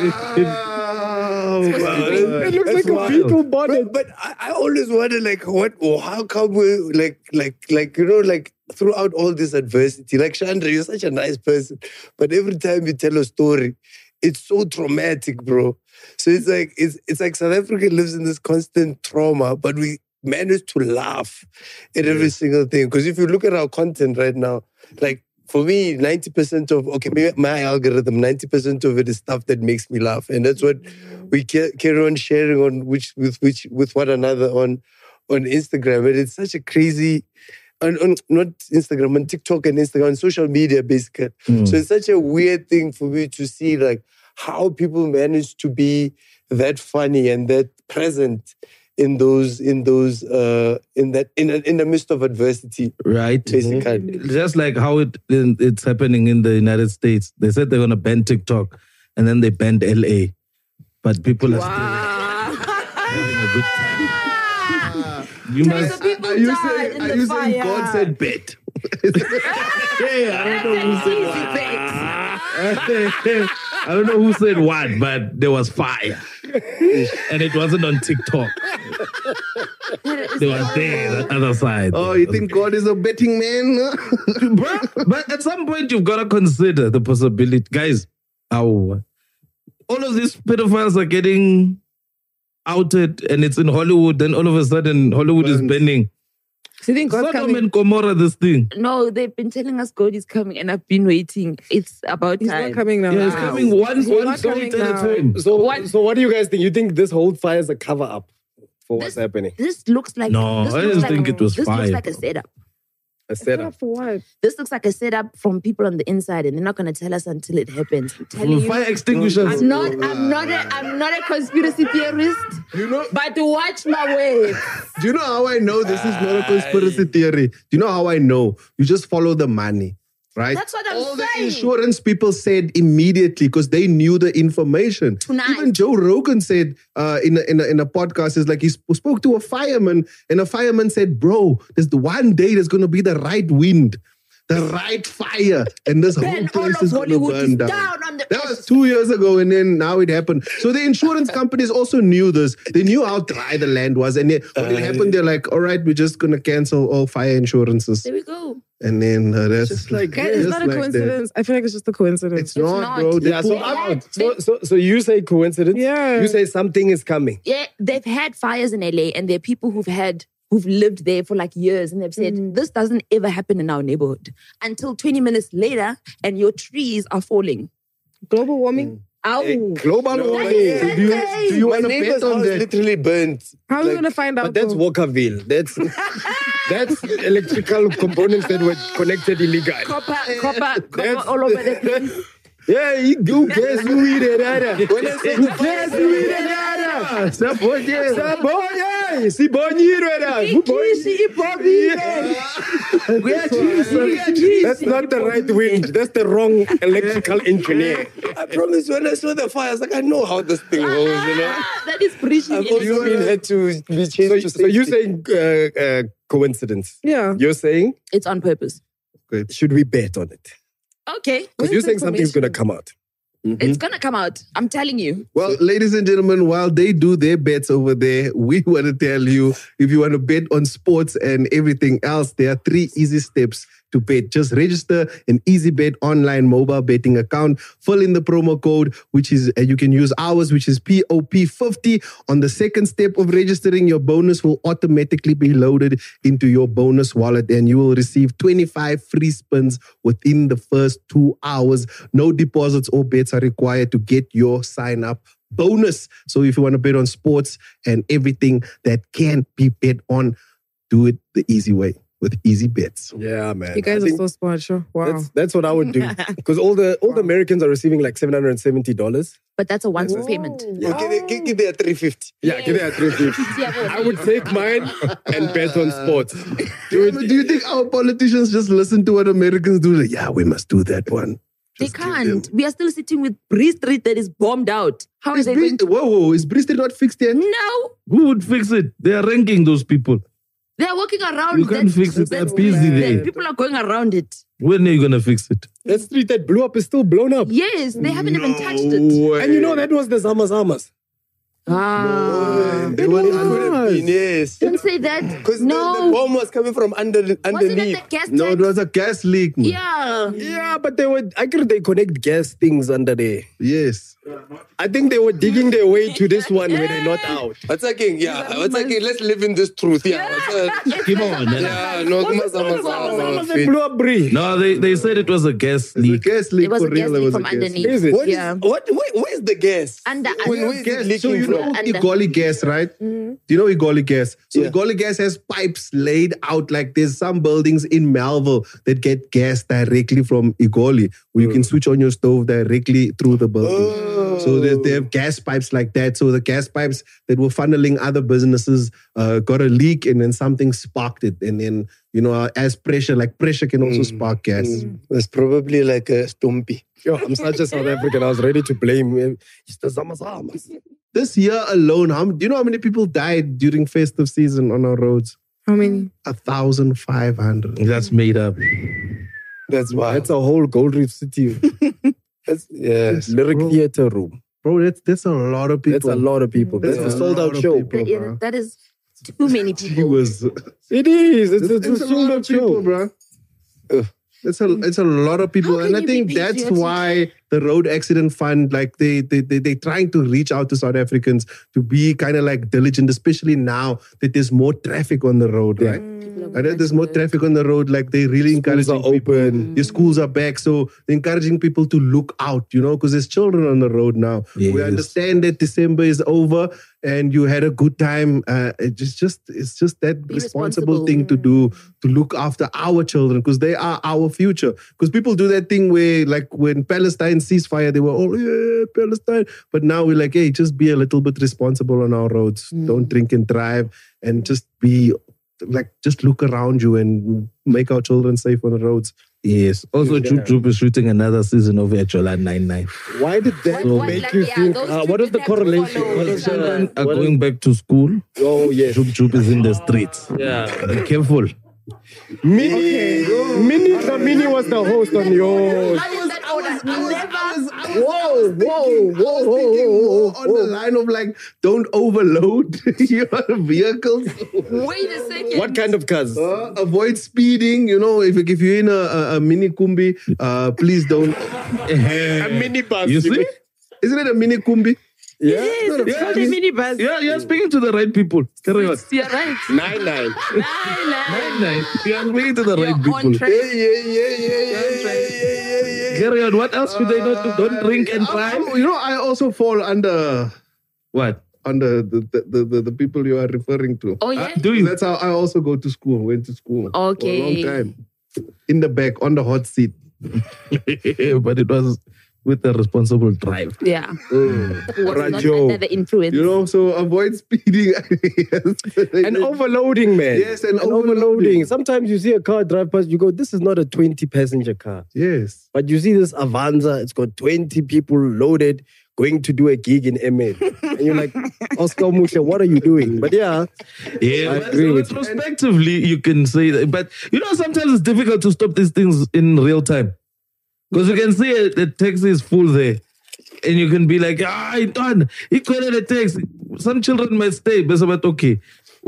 It looks like a beetle bonnet. But I always wonder, like, how come we, like, you know, like, throughout all this adversity, like, Chandra, you're such a nice person, but every time you tell a story, it's so traumatic, bro. So it's like South Africa lives in this constant trauma, but we manage to laugh at every single thing. Because if you look at our content right now, like, for me, 90% of, maybe my algorithm, 90% of it is stuff that makes me laugh. And that's what we carry on sharing on with one another on Instagram. And it's such a crazy, on not Instagram, on TikTok and Instagram, on social media, basically. So it's such a weird thing for me to see, like, how people manage to be that funny and that present in the midst of adversity, right? Basically, just like how it's happening in the United States. They said they're gonna ban TikTok, and then they banned LA, but people are still having a good time. You must. Are you saying God said bet? Yeah, I don't know who said what. I don't know who said what, but there was fire. And it wasn't on TikTok. They was there, the other side. Oh, you think God is a betting man? But at some point, you've got to consider the possibility. Guys, all of these pedophiles are getting outed and it's in Hollywood. Then all of a sudden, Hollywood is banning. So you think God's Sodom coming? and Gomorrah, this thing. No, they've been telling us God is coming, and I've been waiting. It's about He's time. not coming now. Yeah, it's coming one not story coming at a now. time. So what do you guys think? You think this whole fire is a cover up for what's happening? This looks like No, this I looks just like, think it was this fire, looks like a bro. setup. A setup. For what? This looks like a setup from people on the inside, and they're not going to tell us until it happens. I'm telling you. Fire extinguishers. I'm not a conspiracy theorist. You know, but watch my way. do you know how I know this is not a conspiracy theory? Do you know how I know? You just follow the money, right? That's what I'm All saying. the insurance people said immediately because they knew the information. Tonight. Even Joe Rogan said in a podcast, is like he spoke to a fireman, and a fireman said, "Bro, there's the one day there's going to be the right wind, the right fire, and this whole Then all place of is going to Hollywood burn is down." down on the That was 2 years ago, and then now it happened. So the insurance companies also knew this. They knew how dry the land was, and then when it happened, they're like, "All right, we're just gonna cancel all fire insurances." There we go. And then that's Just like Guys, it's not a like that. coincidence. I feel like it's just a coincidence. It's not, not. bro. They Yeah, pulled out. so you say coincidence? Yeah. You say something is coming. Yeah, they've had fires in LA, and there are people who've lived there for like years, and they've said this doesn't ever happen in our neighborhood until 20 minutes later, and your trees are falling. Global warming. Ow. Global warming. Do you My want to neighbor's bet on house that? literally burnt. How are we going to find out? But that's though? Walkerville. That's electrical components that were connected illegally. Copper all over the place. Yeah, you guess who we did that. You guess who we did that. Saboye. Si boniro da. That's not the right wind. That's the wrong electrical engineer. I promise when I saw the fire, I was like, I know how this thing goes, you know. That is preaching. I've also been had to be changed to So you're safety. saying coincidence. Yeah. You're saying, It's on purpose. should we bet on it? Okay. Because you're saying something's going to come out. It's going to come out. I'm telling you. Well, ladies and gentlemen, while they do their bets over there, we want to tell you, if you want to bet on sports and everything else, there are 3 easy steps to bet. Just register an EasyBet online mobile betting account. Fill in the promo code, which is, you can use ours, which is POP50. On the second step of registering, your bonus will automatically be loaded into your bonus wallet, and you will receive 25 free spins within the first 2 hours. No deposits or bets are required to get your sign up bonus. So if you want to bet on sports and everything that can be bet on, do it the easy way. with easy bets. Yeah, man. You guys I are think so smart, sure. Wow. That's what I would do. Because all the Americans are receiving like $770. But that's a once-off payment. Yeah. Give me a 350. Yeah, give me a 350. I would take mine and bet on sports. Do you think our politicians just listen to what Americans do? Like, yeah, we must do that one. They can't. We are still sitting with Bree Street that is bombed out. How is they going to... Whoa, is Bree Street not fixed yet? No. Who would fix it? They are ranking those people. They are walking around. You can't fix it. They're busy there. People are going around it. When are you going to fix it? That street that blew up is still blown up. Yes, they haven't even touched it. And you know that was the Zamas. Ah. It could have been, yes. Don't say that. Because the bomb was coming from underneath. Wasn't it the gas No, it was a gas leak. Man. Yeah, but I could they connect gas things under there. Yes. I think they were digging their way to this one when they're not out. What's again? Yeah. What's again? Let's live in this truth. Yeah. Come on. Yeah. No, They blew up Bree. No, they said it was a gas leak. A gas leak It was for a gas real. leak from underneath. Is it? Where's the gas? Under. Where is it leaking So you know Under. Igoli gas, right? Do you know Igoli gas? So Igoli gas has pipes laid out like there's some buildings in Melville that get gas directly from Igoli, where you can switch on your stove directly through the building. So they have gas pipes like that. So the gas pipes that were funneling other businesses got a leak, and then something sparked it. And then, as pressure can also spark gas. It's probably like a stumpy. Yo, I'm such a South African. I was ready to blame him. It's the Zamas. This year alone, do you know how many people died during festive season on our roads? How many? 1,500. That's made up. That's why. That's a whole Gold Reef City. Yes. Lyric theater room. Bro, that's a lot of people. That's a lot of people. That's a sold out show. That is too many people. It is. It's a a lot sold of out people, show. bro. It's a lot of people, How and can I you think be that's patriotic? why the Road Accident Fund, like they're trying to reach out to South Africans to be kind of like diligent, especially now that there's more traffic on the road, right? I know there's more traffic on the road. Like they really encouraging are open. Your schools are back, so they're encouraging people to look out, because there's children on the road now. We Yes. understand that December is over and you had a good time. It's just that responsible thing to do, to look after our children, because they are our future. Because people do that thing where, like, when Palestine ceasefire, they were all, yeah, Palestine. But now we're like, hey, just be a little bit responsible on our roads. Don't drink and drive, and just be like, just look around you and make our children safe on the roads. Yes. Also, Troop is shooting another season of Echola 99. Why did that make you think? What is the correlation? Children are going back to school. Oh, yes. Troop is in the streets. Yeah. Be careful. Mini was the host on yours. Whoa. On the line of like, don't overload your vehicles. Wait a second. What kind of cars? Avoid speeding. If you're in a mini kumbi, please don't. A mini bus. You see? Isn't it a mini kumbi? Yeah. It's called a minibus. Yeah, you're speaking to the right people. Carry on. You're right. 99. 99. You're speaking to the right On people. track. Carry on. What else should they not do? Don't drink and drive. I also fall under What? under the people you are referring to. Oh, yeah? Do you? That's how I also went to school for a Okay. long time. In the back, on the hot seat. But it was with a responsible drive. Yeah. Was not Rajo. under the influence. So avoid speeding. And overloading, man. Yes, and overloading. Sometimes you see a car drive past, you go, this is not a 20-passenger car. Yes. But you see this Avanza, it's got 20 people loaded, going to do a gig in ML. And you're like, Oscar Musha, what are you doing? But yeah, Yeah, I but agree with you. retrospectively, you can say that. But sometimes it's difficult to stop these things in real time. Because you can see the taxi is full there. And you can be like, he called a taxi. Some children might stay, but okay.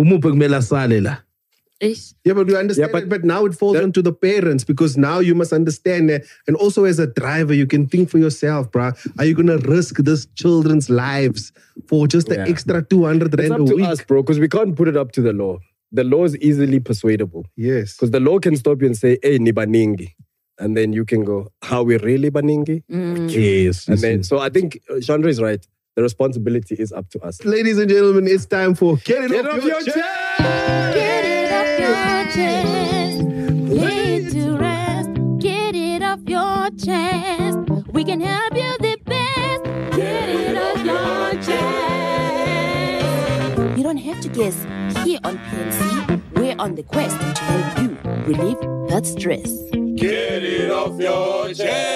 Yeah, but we understand it, but now it falls onto the parents, because now you must understand that. And also as a driver, you can think for yourself, bruh. Are you going to risk this children's lives for just the extra 200 it's rand up a to week? us, bro, because we can't put it up to the law. The law is easily persuadable. Yes. Because the law can stop you and say, hey, ni baningi. And then you can go, how we really baningi? Yes. And then, so I think Chandra is right. The responsibility is up to us. Ladies and gentlemen, it's time for Get It Off Your Chest! Get it off your chest. chest. We can help you the best. Get it off your chest. You don't have to guess. Here on PNC, we're on the quest to help you relieve that stress. Get it off your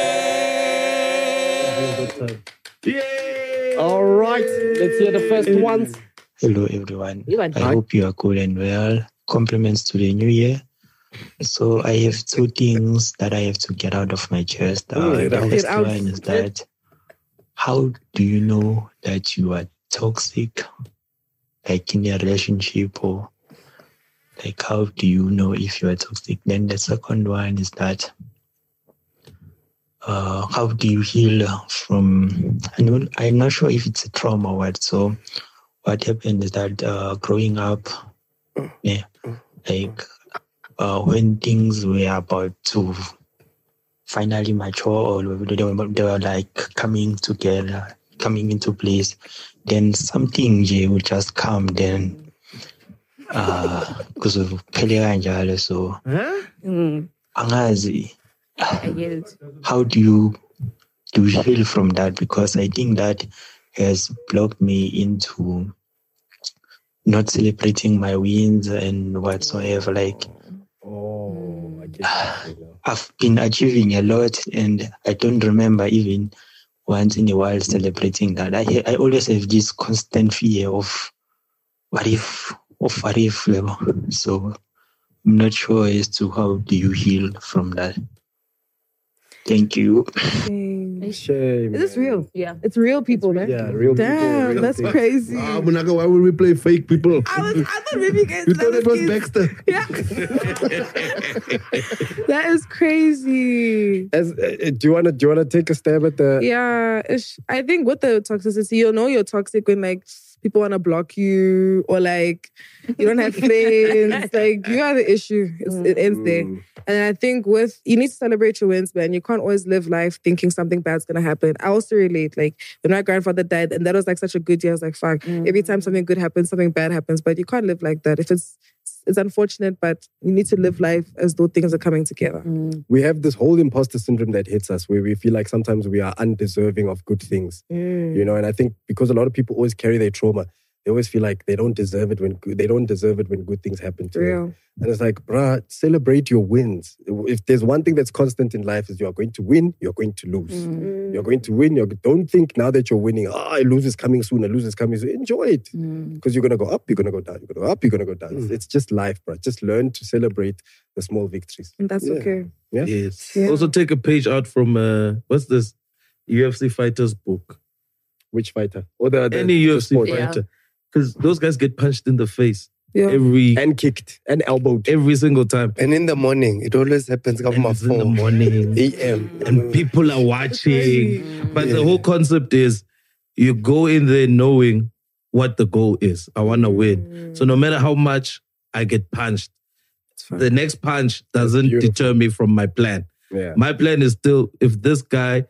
chest. All right, let's hear the first ones. Hello, everyone. Hi. I hope you are good and well. Compliments to the new year. So I have two things that I have to get out of my chest. The first one is that how do you know that you are toxic, like in a relationship, or like how do you know if you are toxic? Then the second one is that how do you heal from, I'm not sure if it's a trauma or what. So what happened is that growing up, when things were about to finally mature or they were like coming together, coming into place, then something would just come then because of Pele. So angazi, I get it. how do you heal from that? Because I think that has blocked me into not celebrating my wins and whatsoever. Like, I've been achieving a lot and I don't remember even once in a while celebrating that. I always have this constant fear of what if level. So I'm not sure as to how do you heal from that. Thank you. Shame. Is this real? Yeah. It's real people, man. Yeah, real people. Damn, real that's things. crazy. Munaka, why would we play fake people? I thought maybe you guys You thought it was Baxter. Yeah. That is crazy. Do you wanna take a stab at the? Yeah, I think with the toxicity, you'll know you're toxic when like people want to block you or like you don't have friends. Like you are the issue. It ends there. And I think you need to celebrate your wins, man. You can't always live life thinking something bad's gonna happen. I also relate. Like when my grandfather died, and that was like such a good year. I was like, fuck. Every time something good happens, something bad happens. But you can't live like that. If it's unfortunate, but you need to live life as though things are coming together. We have this whole imposter syndrome that hits us where we feel like sometimes we are undeserving of good things. You know, and I think because a lot of people always carry their trauma, they always feel like they don't deserve it when good things happen to them. And it's like, bruh, celebrate your wins. If there's one thing that's constant in life is you are going to win, you're going to lose. You're going to win. Don't think now that you're winning, a lose is coming soon, a lose is coming soon. Enjoy it. Because you're going to go up, you're going to go down. You're going to go up, you're going to go down. It's just life, bruh. Just learn to celebrate the small victories. And that's okay. Yeah. Yes. Also take a page out from, what's this? UFC fighters book. Which fighter? Or the Any UFC sport. fighter. Because those guys get punched in the face. Yeah. And kicked and elbowed every single time. And in the morning, it always happens. In the morning, AM, and people are watching. But the whole concept is, you go in there knowing what the goal is. I want to win. So no matter how much I get punched, the next punch doesn't deter me from my plan. Yeah. My plan is still, if this guy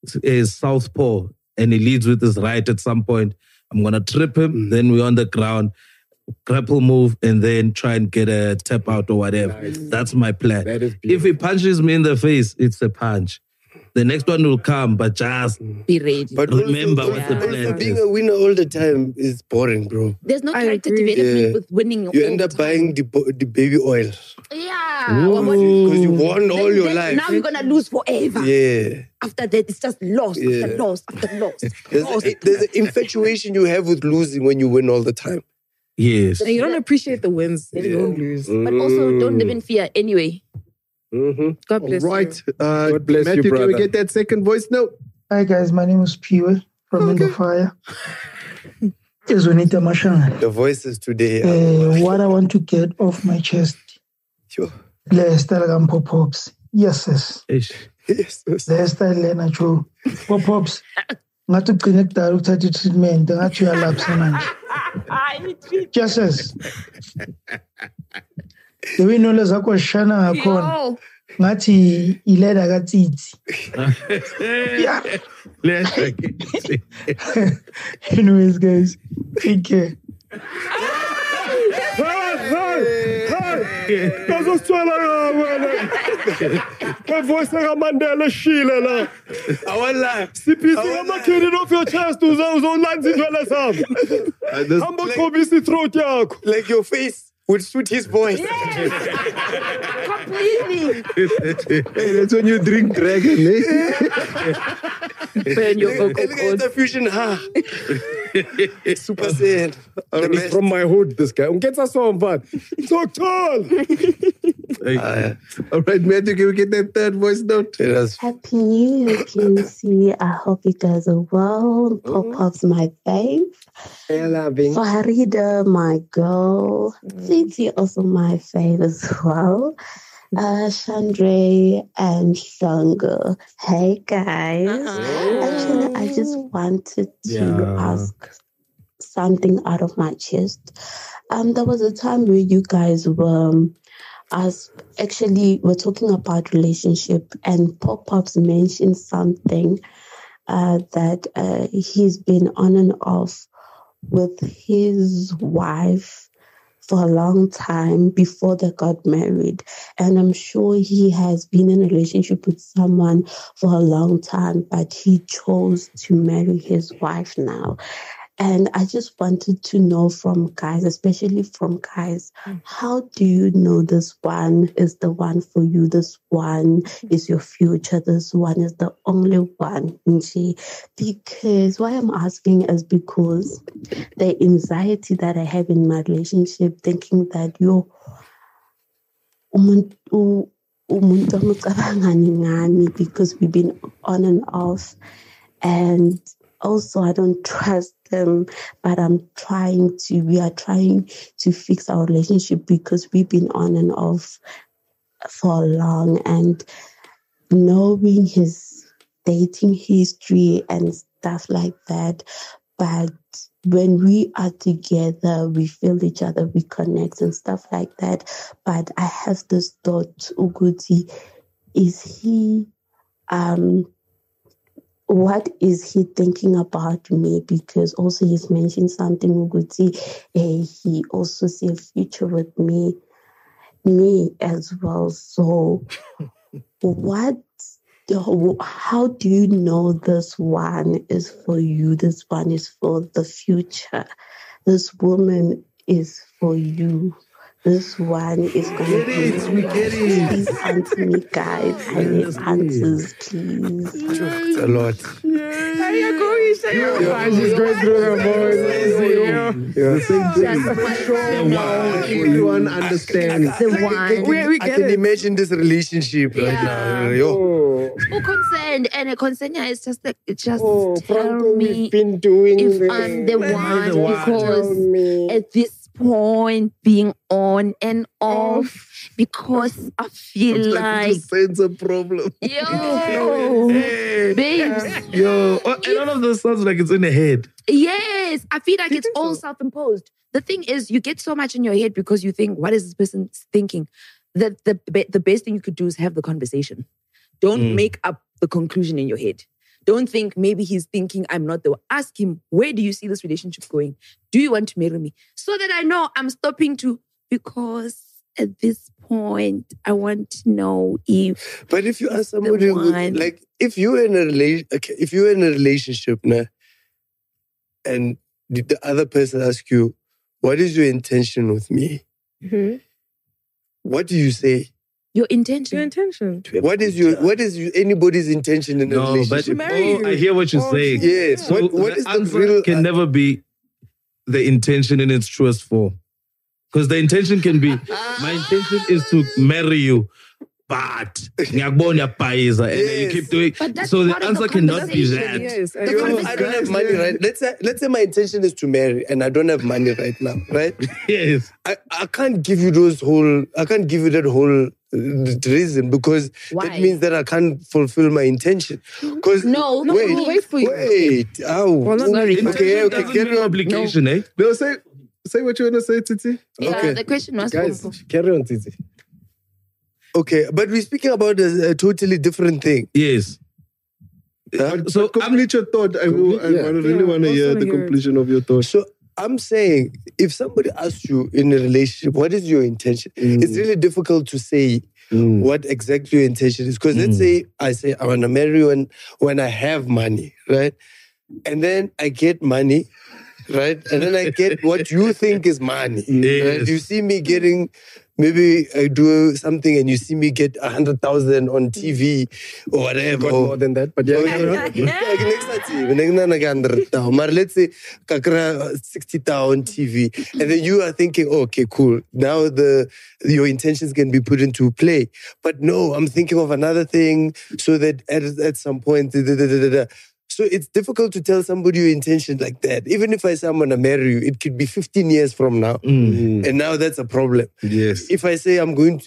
is southpaw and he leads with his right at some point, I'm going to trip him. Then we're on the ground, grapple move, and then try and get a tap out or whatever. That's my plan. That is if he punches me in the face, it's a punch. The next one will come, but just be ready. But remember what the plan is. Being a winner all the time is boring, bro. There's no character development with winning. You end up buying the baby oil. Yeah. Because you won all your life. Now you're going to lose forever. Yeah. After that, it's just loss after loss after loss. There's an infatuation you have with losing when you win all the time. Yes. And you don't appreciate the wins. Then you don't lose. But also, don't live in fear anyway. God bless Right. you. God bless Matthew, you, brother. can we get that second voice note? Hi guys, my name is Piwe from In the Fire. Is Unita Mashanga. The voices today. What I want to get off my chest. Sure. Let's start Pops. Yes, yes. Yes. Let's start Lena Cho. Pops. Not to connect the treatment. Not to lapse. Just as. The way no less akwa shana akon. Ngati ileda gatiti. Anyways, guys, take care. My voice Mandela Shile la. I won't lie. CPC, I'm kidding off your chest. Like your face would suit his voice. Completely. Hey, that's when you drink dragon, eh? Burn your vocal cords. The fusion, Super Saiyan. He's from my hood, this guy. Get us on, but so tall. All right, Matthew, can we get that third voice note? Happy New Year, QC. I hope you guys are well. Pop-Pop's my fave. Farida, my girl. Titi, also my fave as well. Chandre and Shanga. Hey, guys. Actually, I just wanted to ask something out of my chest. There was a time where you guys were... we're talking about relationship, and Pop-Pops mentioned something that he's been on and off with his wife for a long time before they got married. And I'm sure he has been in a relationship with someone for a long time, but he chose to marry his wife now. And I just wanted to know from guys, especially from guys, how do you know this one is the one for you? This one is your future. This one is the only one. Because why I'm asking is because the anxiety that I have in my relationship, thinking that because we've been on and off, and also I don't trust them, but we are trying to fix our relationship because we've been on and off for long, and knowing his dating history and stuff like that. But when we are together, we feel each other, we connect and stuff like that. But I have this thought, Uguti, is he, what is he thinking about me? Because also he's mentioned something, Uguti, he also see a future with me as well. So how do you know this one is for you? This one is for the future. This woman is for you. This one is going to be... Please answer me, guys. I need answers, please. It's a lot. She's going through her voice. The same thing. Everyone understands. The one. I can imagine this relationship right now. Yo. Who concerned? And a concern is just like, tell Franco, me we've been doing if I'm the one, because at this point being on and off, because I feel like sense a problem. Babes. And all of this sounds like it's in the head. Yes, I feel like it's all self-imposed. The thing is, you get so much in your head because you think, what is this person thinking? That the best thing you could do is have the conversation. Don't make up the conclusion in your head. Don't think maybe he's thinking I'm not the one. Ask him, where do you see this relationship going? Do you want to marry me? So that I know I'm stopping because at this point, I want to know if... But if you ask somebody, like, if you're in a relationship, nah, and the other person asks you, what is your intention with me? Mm-hmm. What do you say? Your intention. What is anybody's intention in a relationship? But I hear what you're saying. Yes. So what is the answer the real... can never be the intention in its truest form. Because the intention can be, my intention is to marry you, but ngiyakubona paisa, and then you keep doing. So the answer cannot be that. Yes. I don't have money, right? Let's say my intention is to marry, and I don't have money right now, right? Yes. I can't give you that whole reason, because that means that I can't fulfill my intention. Because we'll wait for you. Wait. Okay. Carry on. Obligation, eh? No, say what you want to say, Titi. Yeah, okay. The question was... Guys, carry on, Titi. Okay, but we're speaking about a totally different thing. Yes. So complete your thought. I really want to hear the completion of your thought. So I'm saying, if somebody asks you in a relationship, what is your intention? It's really difficult to say what exactly your intention is. Because let's say I say I want to marry you when I have money, right? And then I get money, right? And then I get what you think is money. Right? You see me getting, maybe I do something and you see me get 100,000 on TV or whatever. Got more than that, but yeah. Let's say 60,000 on TV. And then you are thinking, okay, cool. Now your intentions can be put into play. But no, I'm thinking of another thing so that at some point, So it's difficult to tell somebody your intention like that. Even if I say I'm going to marry you, it could be 15 years from now. And now that's a problem. Yes. If I say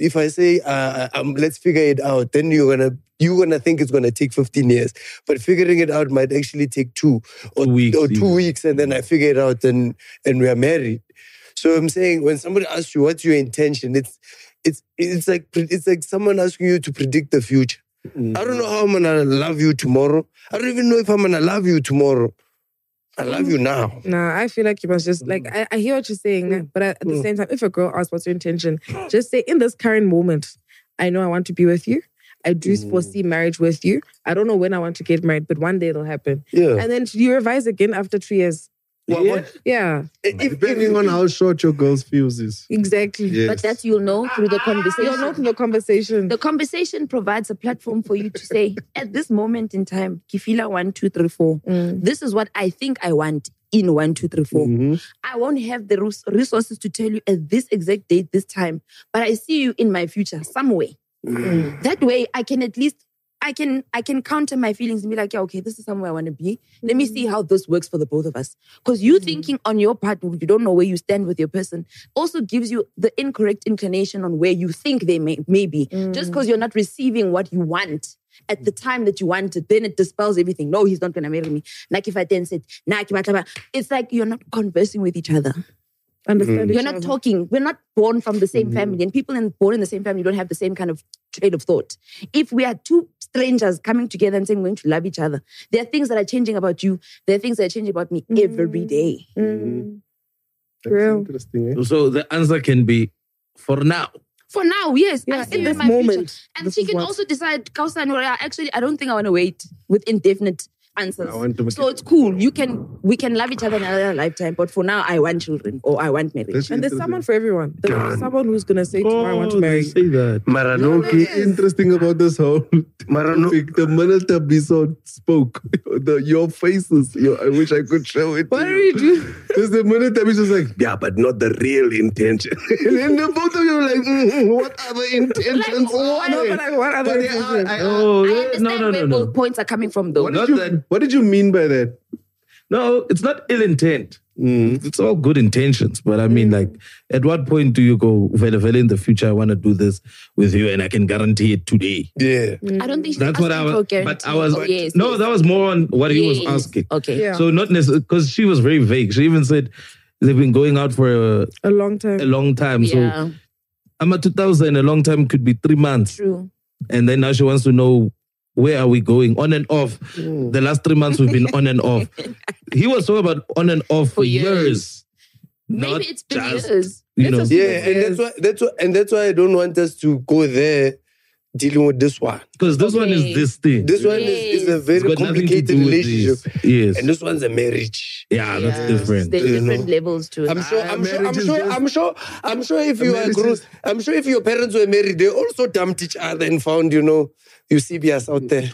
let's figure it out, then you're gonna think it's gonna take 15 years. But figuring it out might actually take 2 weeks, and then I figure it out and we are married. So I'm saying when somebody asks you what's your intention, it's like someone asking you to predict the future. I don't know how I'm gonna love you tomorrow. I don't even know if I'm gonna love you tomorrow. I love you now. Nah, I feel like you must just, like, I hear what you're saying, but at the same time, if a girl asks what's your intention, just say, in this current moment, I know I want to be with you. I do foresee marriage with you. I don't know when I want to get married, but one day it'll happen. Yeah. And then you revise again after 3 years. Yeah. Depending on how short your girl's fuse is. Exactly. Yes. But that you'll know through the conversation. You'll know through the conversation. The conversation provides a platform for you to say, at this moment in time, Kifila 1, 2, 3, 4. This is what I think I want in 1, 2, 3, 4. I won't have the resources to tell you at this exact date, this time, but I see you in my future somewhere. That way, I can at least I can counter my feelings and be like, yeah, okay, this is somewhere I want to be. Let me see how this works for the both of us. Because you thinking on your part, you don't know where you stand with your person, also gives you the incorrect inclination on where you think they may be. Just because you're not receiving what you want at the time that you want it, then it dispels everything. No, he's not going to marry me. Like if I then said, it's like you're not conversing with each other. You're not talking. We're not born from the same family, and people born in the same family don't have the same kind of trade of thought. If we are two strangers coming together and saying we're going to love each other, there are things that are changing about you. There are things that are changing about me every day. Interesting. So the answer can be for now. For now, yes. Yeah, I see in you this my moment, future. And she can also decide, Kausan, actually, I don't think I want to wait with indefinite answers. So it's cool. We can love each other in another lifetime, but for now, I want children or I want marriage. And there's someone for everyone. There's someone who's going to say tomorrow, I want to marry. Say that. Maranoki, interesting about this whole topic. The minute the episode spoke, your faces, I wish I could show it. What are you doing? Because the minute the episode was like, yeah, but not the real intention. And then the both of you were like, what other intentions? What other intentions? I understand where both points are coming from, though. What did you mean by that? No, it's not ill intent. It's all good intentions. But I mean, like, at what point do you go, Vele, in the future, I want to do this with you and I can guarantee it today? Yeah. I don't think that's what I was. But I was. That was more on what he was asking. Okay. Yeah. So not necessarily, because she was very vague. She even said they've been going out for a long time. A long time. Yeah. So I'm at 2000. A long time could be 3 months. True. And then now she wants to know, where are we going? On and off. The last 3 months we've been on and off. He was talking about on and off for years. Maybe it's been years. And that's why I don't want us to go there dealing with this one. Because this one is this thing. This one is a very complicated relationship. Yes. And this one's a marriage. Yeah, that's different. There's different levels to it. I'm sure if your parents were married, they also dumped each other and found, Eusebius out there.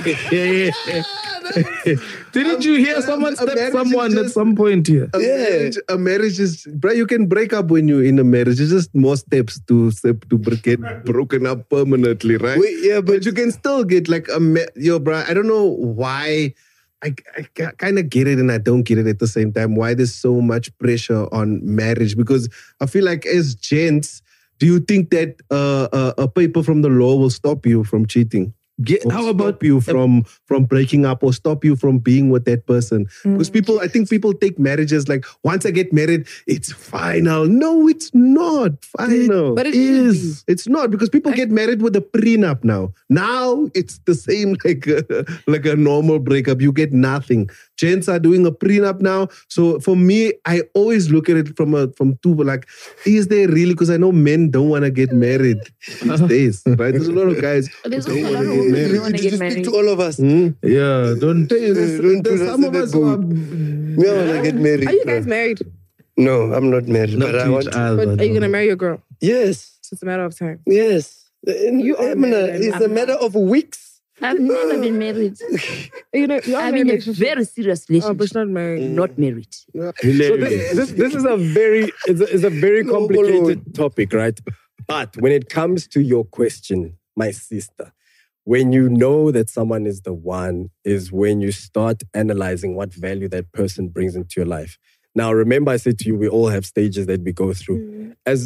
Didn't you hear someone step someone at some point here? A marriage is, bro, you can break up when you're in a marriage. It's just more steps to get broken up permanently, right? But you can still get like bro, I don't know why. I kind of get it and I don't get it at the same time. Why there's so much pressure on marriage? Because I feel like as gents, do you think that a paper from the law will stop you from cheating? How about you from breaking up or stop you from being with that person? Because I think people take marriages like, once I get married, it's final. No, it's not final. But it is. It's not, because people get married with a prenup now. Now it's the same like a normal breakup. You get nothing. Gents are doing a prenup now. So for me, I always look at it from two, like, is there really? Because I know men don't want to get married these days, right? There's a lot of guys who don't want to get married. Did you speak to all of us? Yeah, don't. There's some of us who are. Me, I want to get married. Are you guys married? No, I'm not married. Not but I want. But are you going to marry your girl? Yes. So it's a matter of time. Yes. It's a matter of weeks. I've never been married. I'm in a very serious relationship. But not married. Not married. So this is a very complicated topic, right? But when it comes to your question, my sister, when you know that someone is the one, is when you start analyzing what value that person brings into your life. Now, remember I said to you, we all have stages that we go through. As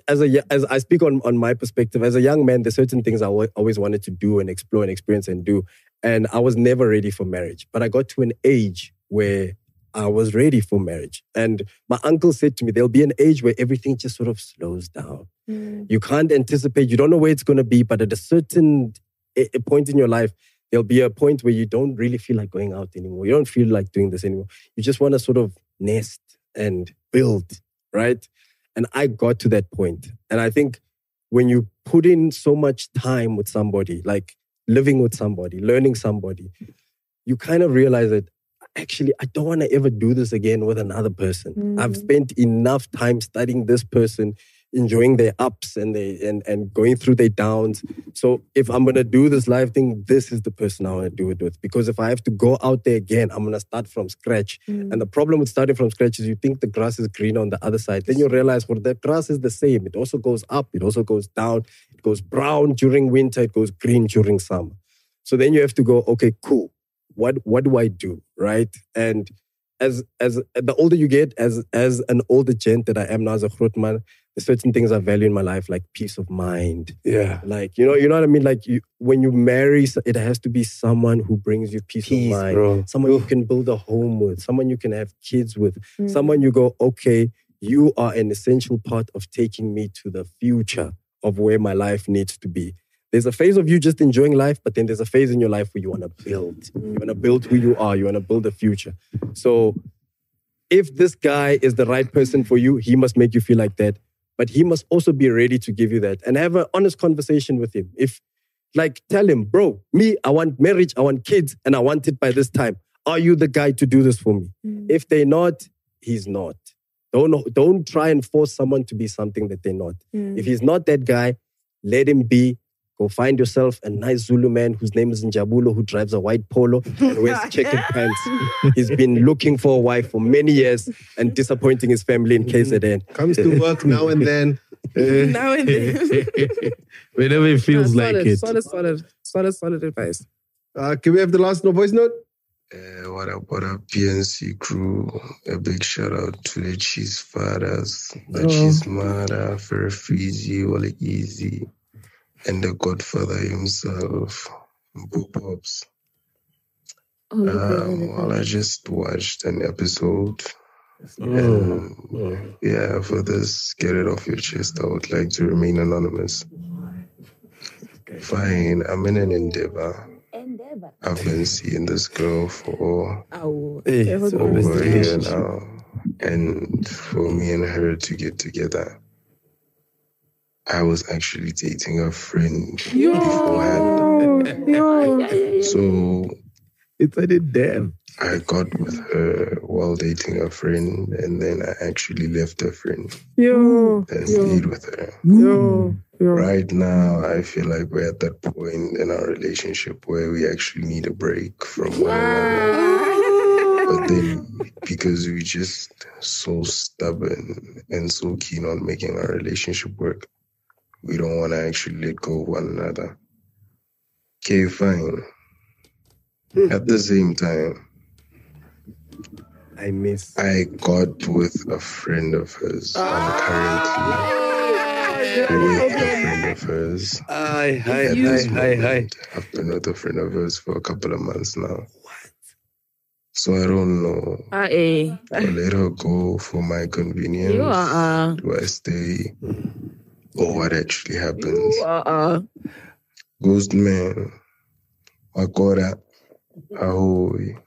I speak on my perspective, as a young man, there's certain things I always wanted to do and explore and experience and do. And I was never ready for marriage. But I got to an age where I was ready for marriage. And my uncle said to me, there'll be an age where everything just sort of slows down. You can't anticipate, you don't know where it's going to be, but at a certain point in your life, there'll be a point where you don't really feel like going out anymore. You don't feel like doing this anymore. You just want to sort of nest and build, right? And I got to that point. And I think when you put in so much time with somebody, like living with somebody, learning somebody, you kind of realize that actually, I don't want to ever do this again with another person. I've spent enough time studying this person, enjoying their ups and going through their downs. So if I'm going to do this life thing, this is the person I want to do it with. Because if I have to go out there again, I'm going to start from scratch. And the problem with starting from scratch is you think the grass is green on the other side. Then you realize, well, the grass is the same. It also goes up. It also goes down. It goes brown during winter. It goes green during summer. So then you have to go, okay, cool. What do I do, right? And as the older you get, as an older gent that I am now as a grootman, there's certain things I value in my life, like peace of mind. Yeah. Like, you know what I mean? Like when you marry, it has to be someone who brings you peace of mind. Bro. Someone you can build a home with. Someone you can have kids with. Someone you go, okay, you are an essential part of taking me to the future of where my life needs to be. There's a phase of you just enjoying life, but then there's a phase in your life where you want to build. You want to build who you are. You want to build a future. So if this guy is the right person for you, he must make you feel like that. But he must also be ready to give you that and have an honest conversation with him. Tell him, bro, I want marriage, I want kids, and I want it by this time. Are you the guy to do this for me? If they're not, he's not. Don't try and force someone to be something that they're not. If he's not that guy, let him be. Go find yourself a nice Zulu man whose name is Njabulo, who drives a white polo and wears checkered pants. He's been looking for a wife for many years and disappointing his family in KZN. Comes to work now and then. Now and then. Whenever it feels like it. Solid advice. Can we have the last voice note? What up, PNC crew? A big shout out to the Cheese Fathers, the Cheese Mara, Ferrefizi, Wale Easy, and the Godfather himself, Boo Pops. I just watched an episode. And yeah, for this, get it off your chest. I would like to remain anonymous. Fine, I'm in an endeavor. I've been seeing this girl for over a year now. And for me and her to get together, I was actually dating a friend beforehand. So it's a damn. I got with her while dating a friend, and then I actually left her friend and stayed with her. Right now, I feel like we're at that point in our relationship where we actually need a break from one another. But then, because we're just so stubborn and so keen on making our relationship work, we don't want to actually let go of one another. Okay, fine. At the same time, I got with a friend of hers. I'm currently with a friend of hers. Hi. I've been with a friend of hers for a couple of months now. What? So I don't know. I let her go for my convenience. Do I stay? Or what actually happens? Ghost man. Makora. Ahoy.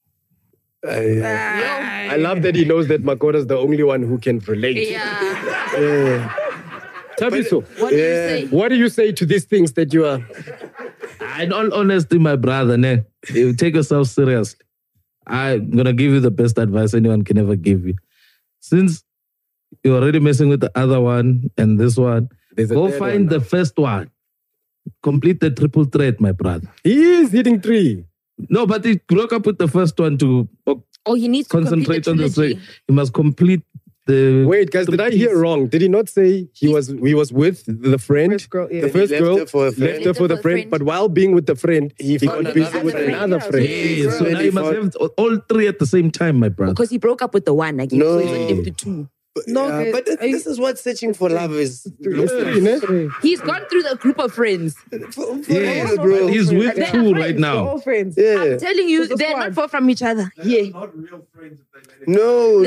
I love that he knows that Makora's the only one who can relate. Yeah. Tabiso, what do you say to these things that you are? In all honesty, my brother, you take yourself seriously. I'm going to give you the best advice anyone can ever give you. Since you're already messing with the other one and this one, go find the first one. Complete the triple threat, my brother. He is hitting 3. No, but he broke up with the first one to he needs to concentrate on the second. He must complete the... Wait, guys, did I hear wrong? Did he not say he was with the friend? The first girl left her for the friend, but while being with the friend, he got busy with another friend. Yeah, so now you must have all 3 at the same time, my brother. Because he broke up with the one again, so he's only left with 2. But this is what searching for love is. He's gone through the group of friends. Yes, bro. He's with 2 right now. I'm telling you, they're not far from each other. Yeah. Not real friends. No.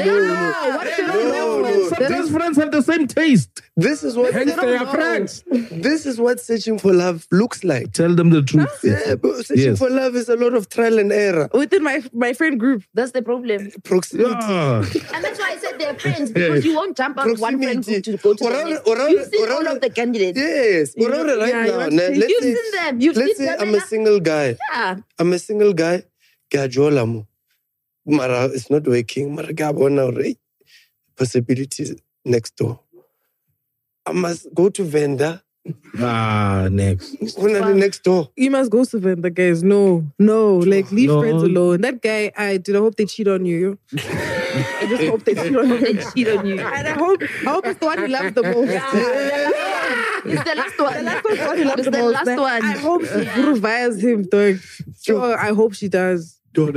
Those friends have the same taste. This is what they are friends. This is what searching for love looks like. Tell them the truth. Yeah, but searching for love is a lot of trial and error. Within my friend group. That's the problem. Proximity. And that's why I said they're friends, because you won't jump out one friend group to go to the next. You've seen all of the candidates. Yes. You've seen them. Let's say I'm a single guy. Yeah. I'm a single guy. Mara, it's not working. Mara, possibilities next door. I must go to vendor. Next door. You must go to vendor, guys. No. Like, leave friends alone. That guy, I hope they cheat on you. I just hope they cheat on you. And I hope it's the one he loves the most. It's the last one. The last one he loves the most. I hope she revives him, dog. Sure, I hope she does. But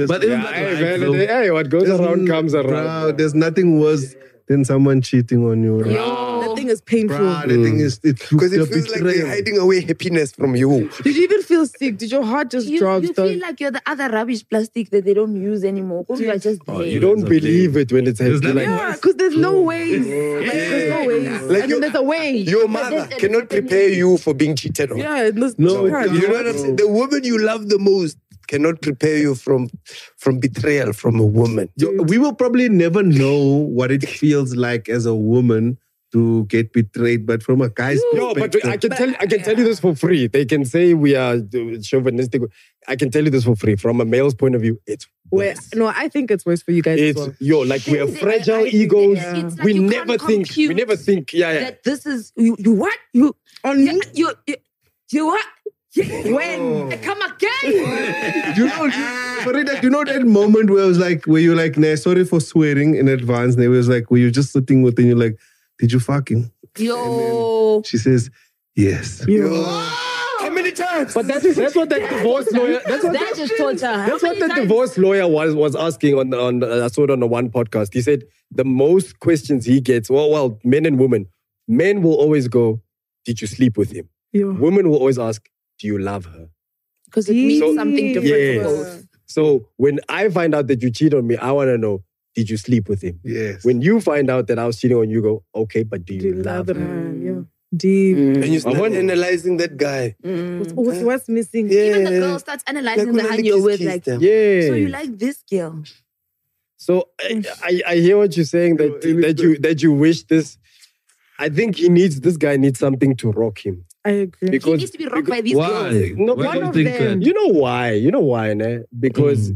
what goes around comes around. Bro, there's nothing worse than someone cheating on you. Right? That thing is painful. Bro, the thing is, because it feels like they're hiding away happiness from you. Did you even feel sick? Did your heart just drop? You feel like you're the other rubbish plastic that they don't use anymore. You are just there. You don't believe it when it's happening. Yeah, because there's no ways. There's no ways. Like there's a way. Your mother cannot prepare you for being cheated on. Yeah, you know what I'm saying? The woman you love the most cannot prepare you from betrayal from a woman. We will probably never know what it feels like as a woman to get betrayed, but from a guy's perspective. But I can tell you this for free. They can say we are chauvinistic. I can tell you this for free. From a male's point of view, it's worse. No, I think it's worse for you guys as well. We have fragile egos. Like we never think. That this is you what? You on me? You what? When? Come again? Farida, you know that moment where you're like, nah, sorry for swearing in advance. And it was like, where you're just sitting with and you're like, did you fucking? Yo. She says, yes. How many times? But that's what that divorce lawyer. That's what the divorce lawyer was asking on I saw it on the one podcast. He said the most questions he gets, well, men and women. Men will always go, did you sleep with him? Yeah. Women will always ask, do you love her? Because it means something different for both. So when I find out that you cheat on me, I want to know, did you sleep with him? Yes. When you find out that I was cheating on you, go, okay, but do you love her? Yeah. Deep. And you start analyzing that guy. What's missing? Even the girl starts analyzing the hand you're with. Like, so you like this girl. So I hear what you're saying, that you wish this. I think this guy needs something to rock him. I agree. Because he needs to be rocked by these girls. No, one of them. You know why, ne? Because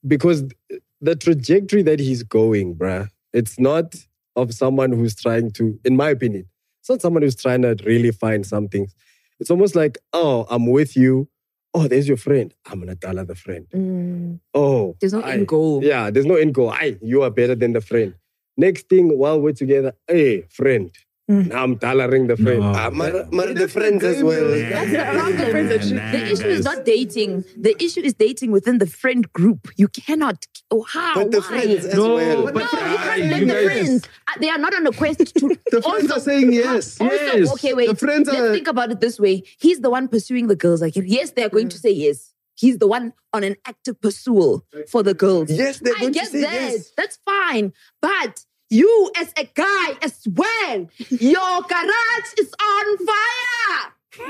the trajectory that he's going, bruh, it's not of someone who's trying to, in my opinion, it's not someone who's trying to really find something. It's almost like, oh, I'm with you. Oh, there's your friend. I'm going to tell her the friend. Oh. There's no end goal. Yeah, there's no end goal. You are better than the friend. Next thing, while we're together, hey, friend. Now I'm tolerating the friend. The friends as well. That's the problem. The issue is not dating. The issue is dating within the friend group. You cannot Oh, how? But the Why? friends as well. No, you can't blame the friends. They are not on a quest to. The friends are saying yes. Also, Yes. okay, wait. The friends Let's are. think about it this way. He's the one pursuing the girls. Like, yes, they're going to say yes. He's the one on an active pursuit for the girls. Yes, they're I going to get say that. yes. That's fine. But you, as a guy as well, your garage is on fire.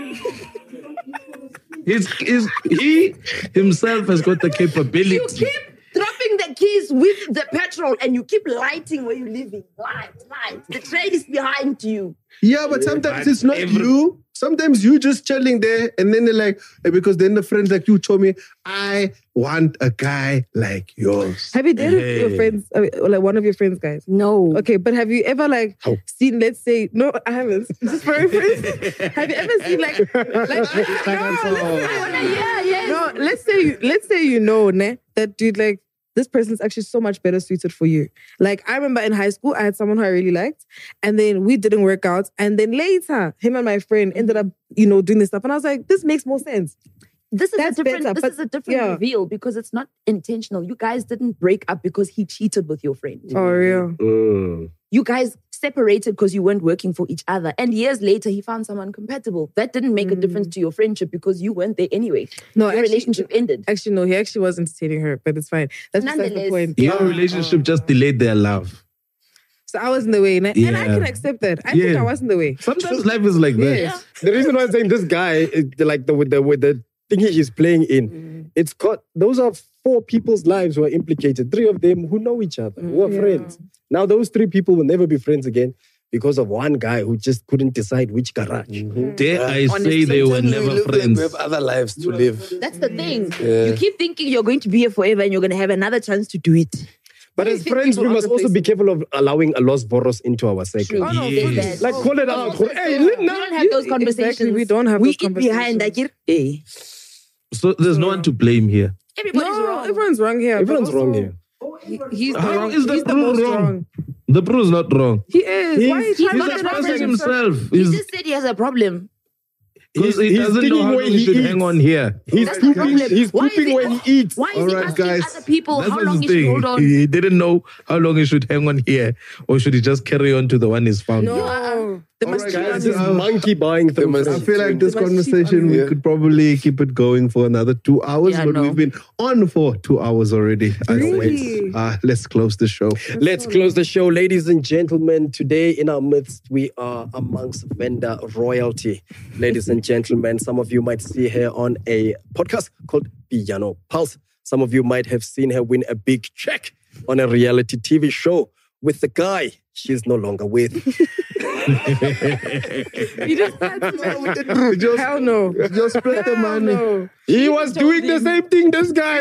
He himself has got the capability. You keep dropping the keys with the petrol and you keep lighting where you're living. Light. The train is behind you. Yeah, but sometimes it's not you. Sometimes you just chilling there, and then they're like, because then the friends like you told me, I want a guy like yours. Have you dated your friends, or like one of your friends, guys? No. Okay, but have you ever like seen? Let's say no, I haven't. Just for reference, have you ever seen no? Let's say you know, ne, that dude like. This person's actually so much better suited for you. Like, I remember in high school, I had someone who I really liked, and then we didn't work out. And then later, him and my friend ended up, doing this stuff. And I was like, this makes more sense. This is a different reveal because it's not intentional. You guys didn't break up because he cheated with your friend. Oh, real. You guys separated because you weren't working for each other. And years later, he found someone compatible. That didn't make a difference to your friendship because you weren't there anyway. No, your relationship ended. Actually, no, he actually was entertaining her, but it's fine. That's besides the point. Your relationship just delayed their love. So I was in the way, and I can accept that. I think I was in the way. Sometimes life is like that. Yes. The reason why I'm saying this guy is like with the thing he's playing in, it's got those are 4 people's lives who are implicated. 3 of them who know each other, who are friends. Now those 3 people will never be friends again because of one guy who just couldn't decide which garage. Dare I say they were never friends. We have other lives to live. That's the thing. Yeah. You keep thinking you're going to be here forever and you're going to have another chance to do it. But as friends, we must also be careful of allowing a Los Voros into our circle. Oh, no, yes. Like, call it out. Hey, we don't have those conversations. Exactly, we don't have those conversations. Behind. Hey. So there's no one to blame here. Everybody's wrong. Everyone's wrong here. Everyone's wrong here. He's the How wrong. is the He's the Bru most wrong? wrong. The Bru's not wrong. He is. Why is he He's not expressing himself. He just said he has a problem. Because he doesn't know how long he should hang on here. He's pooping when he eats. Why is he asking other people That's how what's long the he should thing. hold on? He didn't know how long he should hang on here, or should he just carry on to the one he's found? No. Guys, this monkey buying through. I feel like this conversation, we could probably keep it going for another 2 hours, but we've been on for 2 hours already. Really? Let's close the show. Let's close the show, ladies and gentlemen. Today in our midst, we are amongst vendor royalty. Ladies and gentlemen, some of you might see her on a podcast called Piano Pulse. Some of you might have seen her win a big check on a reality TV show with the guy she's no longer with. You just had to hell no. Just split the money. No. He was doing the same thing, this guy.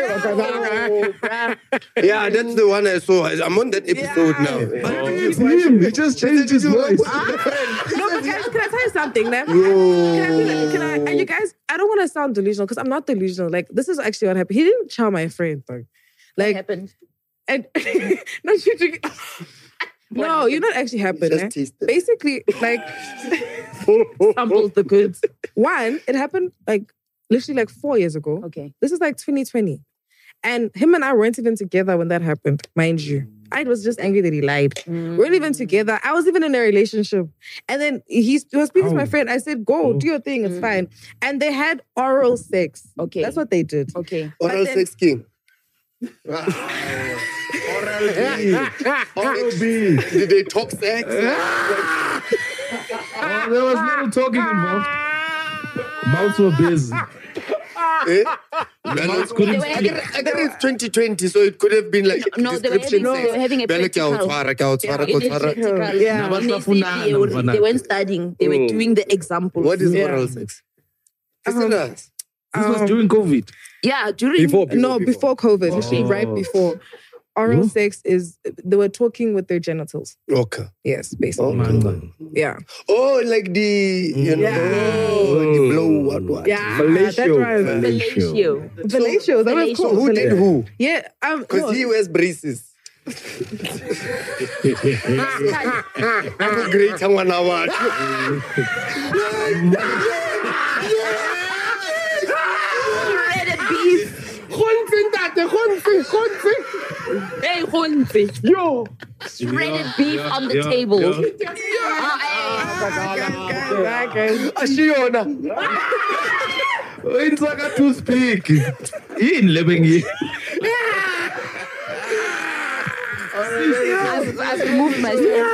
Yeah, that's the one I saw. I'm on that episode now. It's him. He just changed his voice. No, but guys, can I tell you something? Can I? And you guys, I don't want to sound delusional because I'm not delusional. Like, this is actually what happened. He didn't chow my friend. Like, What happened? And no, you're not actually happened. Basically, like, sampled the goods. One, it happened like literally like 4 years ago. Okay. This is like 2020. And him and I weren't even together when that happened, mind you. I was just angry that he lied. We weren't even together. I was even in a relationship. And then he was speaking to my friend. I said, go, do your thing. It's fine. And they had oral sex. Okay. That's what they did. Okay. Oral sex king. Oral B. Did they talk sex? There was no talking involved. Mouths were busy. I guess it's 2020, so it could have been like No, they were having a practical. They weren't studying. They were doing the example. What is oral sex? This was during COVID. Yeah, during before COVID, literally right before. Oral sex is they were talking with their genitals. Okay. Yes, basically. Yeah. Oh, like the the blow what? Yeah. Fellatio. Fellatio. That was cool. Who did who? Yeah. Because he wears braces. Great someone award. Hey, Hunzi. Yo. Shredded beef on the table. Ashiyona. Insaka toothpick. In living. I've moved myself.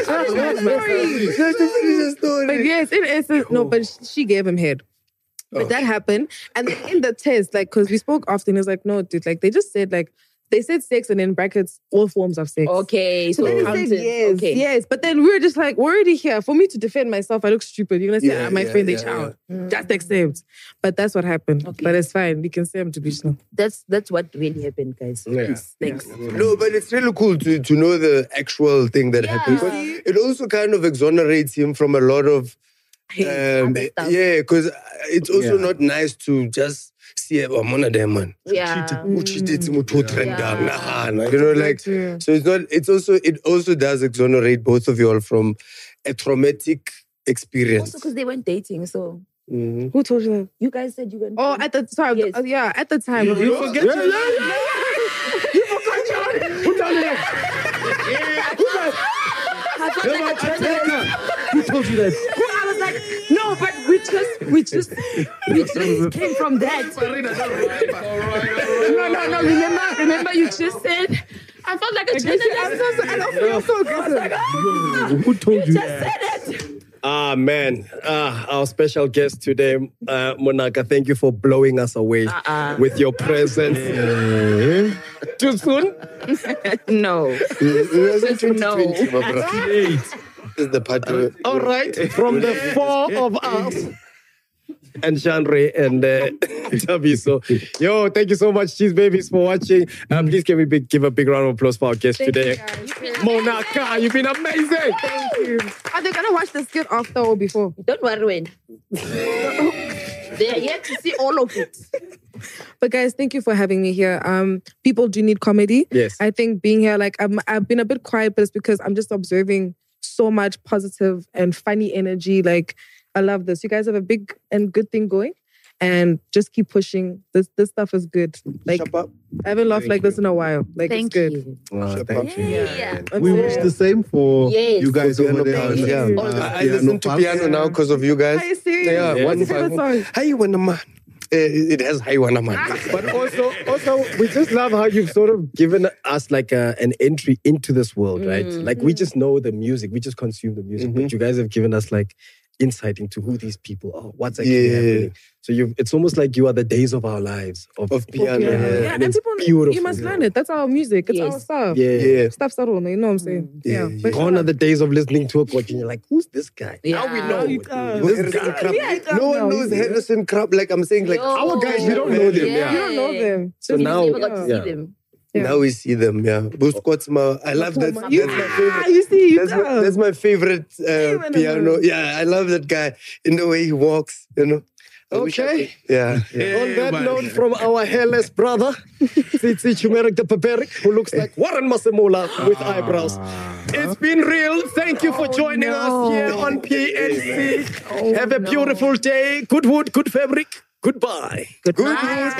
But yes, in essence, no, but she gave him head. But that happened. And then in the test, like, because we spoke often, it was like, no, dude, like, they just said, like, they said sex and in brackets, all forms of sex. Okay, so then they said yes, yes. But then we were just like, we're already here. For me to defend myself, I look stupid. You're going to say, my friend, they child. Just accept. But that's what happened. Okay. But it's fine. We can say I'm to be sure. That's what really happened, guys. Yeah. Thanks. No, but it's really cool to know the actual thing that happened. But it also kind of exonerates him from a lot of... because it's also not nice to just see one of them, man. Yeah. You know, like, so it also does exonerate both of you all from a traumatic experience. Also because they weren't dating, so... Who told you that? You guys said you were... Oh, at the time. Yes. Yeah, at the time. You forget You forgot, John. Who told you that? Who told you that? I was like, no, but we just came from that. No. Remember, you just said. I felt like a journalist. I don't feel so good. Who told you just that? said it. Ah, man. Our special guest today, Monaka, thank you for blowing us away with your presence. Too soon? No. No. This is the part where... All right. From the four of us. And Chandre and Tabiso. Yo, thank you so much, Cheese Babies, for watching. Please give a big round of applause for our guest today. Monaka, you've been amazing. Thank you. Are they going to watch the skit after or before? Don't worry, when. They are yet to see all of it. But guys, thank you for having me here. People do need comedy. Yes. I think being here, like, I've been a bit quiet, but it's because I'm just observing so much positive and funny energy. Like, I love this. You guys have a big and good thing going, and just keep pushing. This stuff is good. Like, I haven't laughed like this in a while. Like, it's good. Thank you. Yeah. We wish the same for you guys over there. I listen to piano now because of you guys. Are you serious? Yeah. What's your favorite song? Hi, Wanda Man. It has Hi, Wanda Man. But also, we just love how you've sort of given us like an entry into this world, right? Like, we just know the music. We just consume the music. But you guys have given us like insight into who these people are, what's actually happening. So it's almost like you are the days of our lives of piano. Yeah, and people, beautiful. you must learn it. That's our music. It's our stuff. Yeah. Stuff's subtle, you know what I'm saying? Yeah. But Gone are the days of listening to a coach and you're like, who's this guy? Yeah. Now we know. This guy. No one knows Harrison Krab. Like I'm saying, like our guys, we don't know them. You don't know them. So now, never got to see them. Now we see them, Buskotsma. I love that. That's my favorite. You see, that's my favorite piano. Yeah, I love that guy in the way he walks, you know. Okay. Yeah. On that note, from our hairless brother, Tsitsi Chumerik the Paperik, who looks like Warren Masemola with eyebrows. It's been real. Thank you for joining us here on PNC. Have a beautiful day. Good wood, good fabric. Goodbye. Goodbye.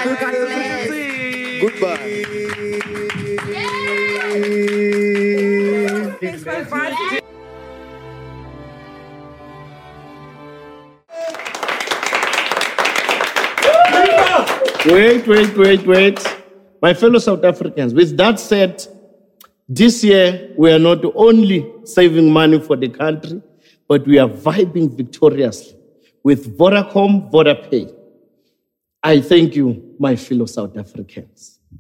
Wait. My fellow South Africans, with that said, this year we are not only saving money for the country, but we are vibing victoriously with Vodacom VodaPay. I thank you, my fellow South Africans.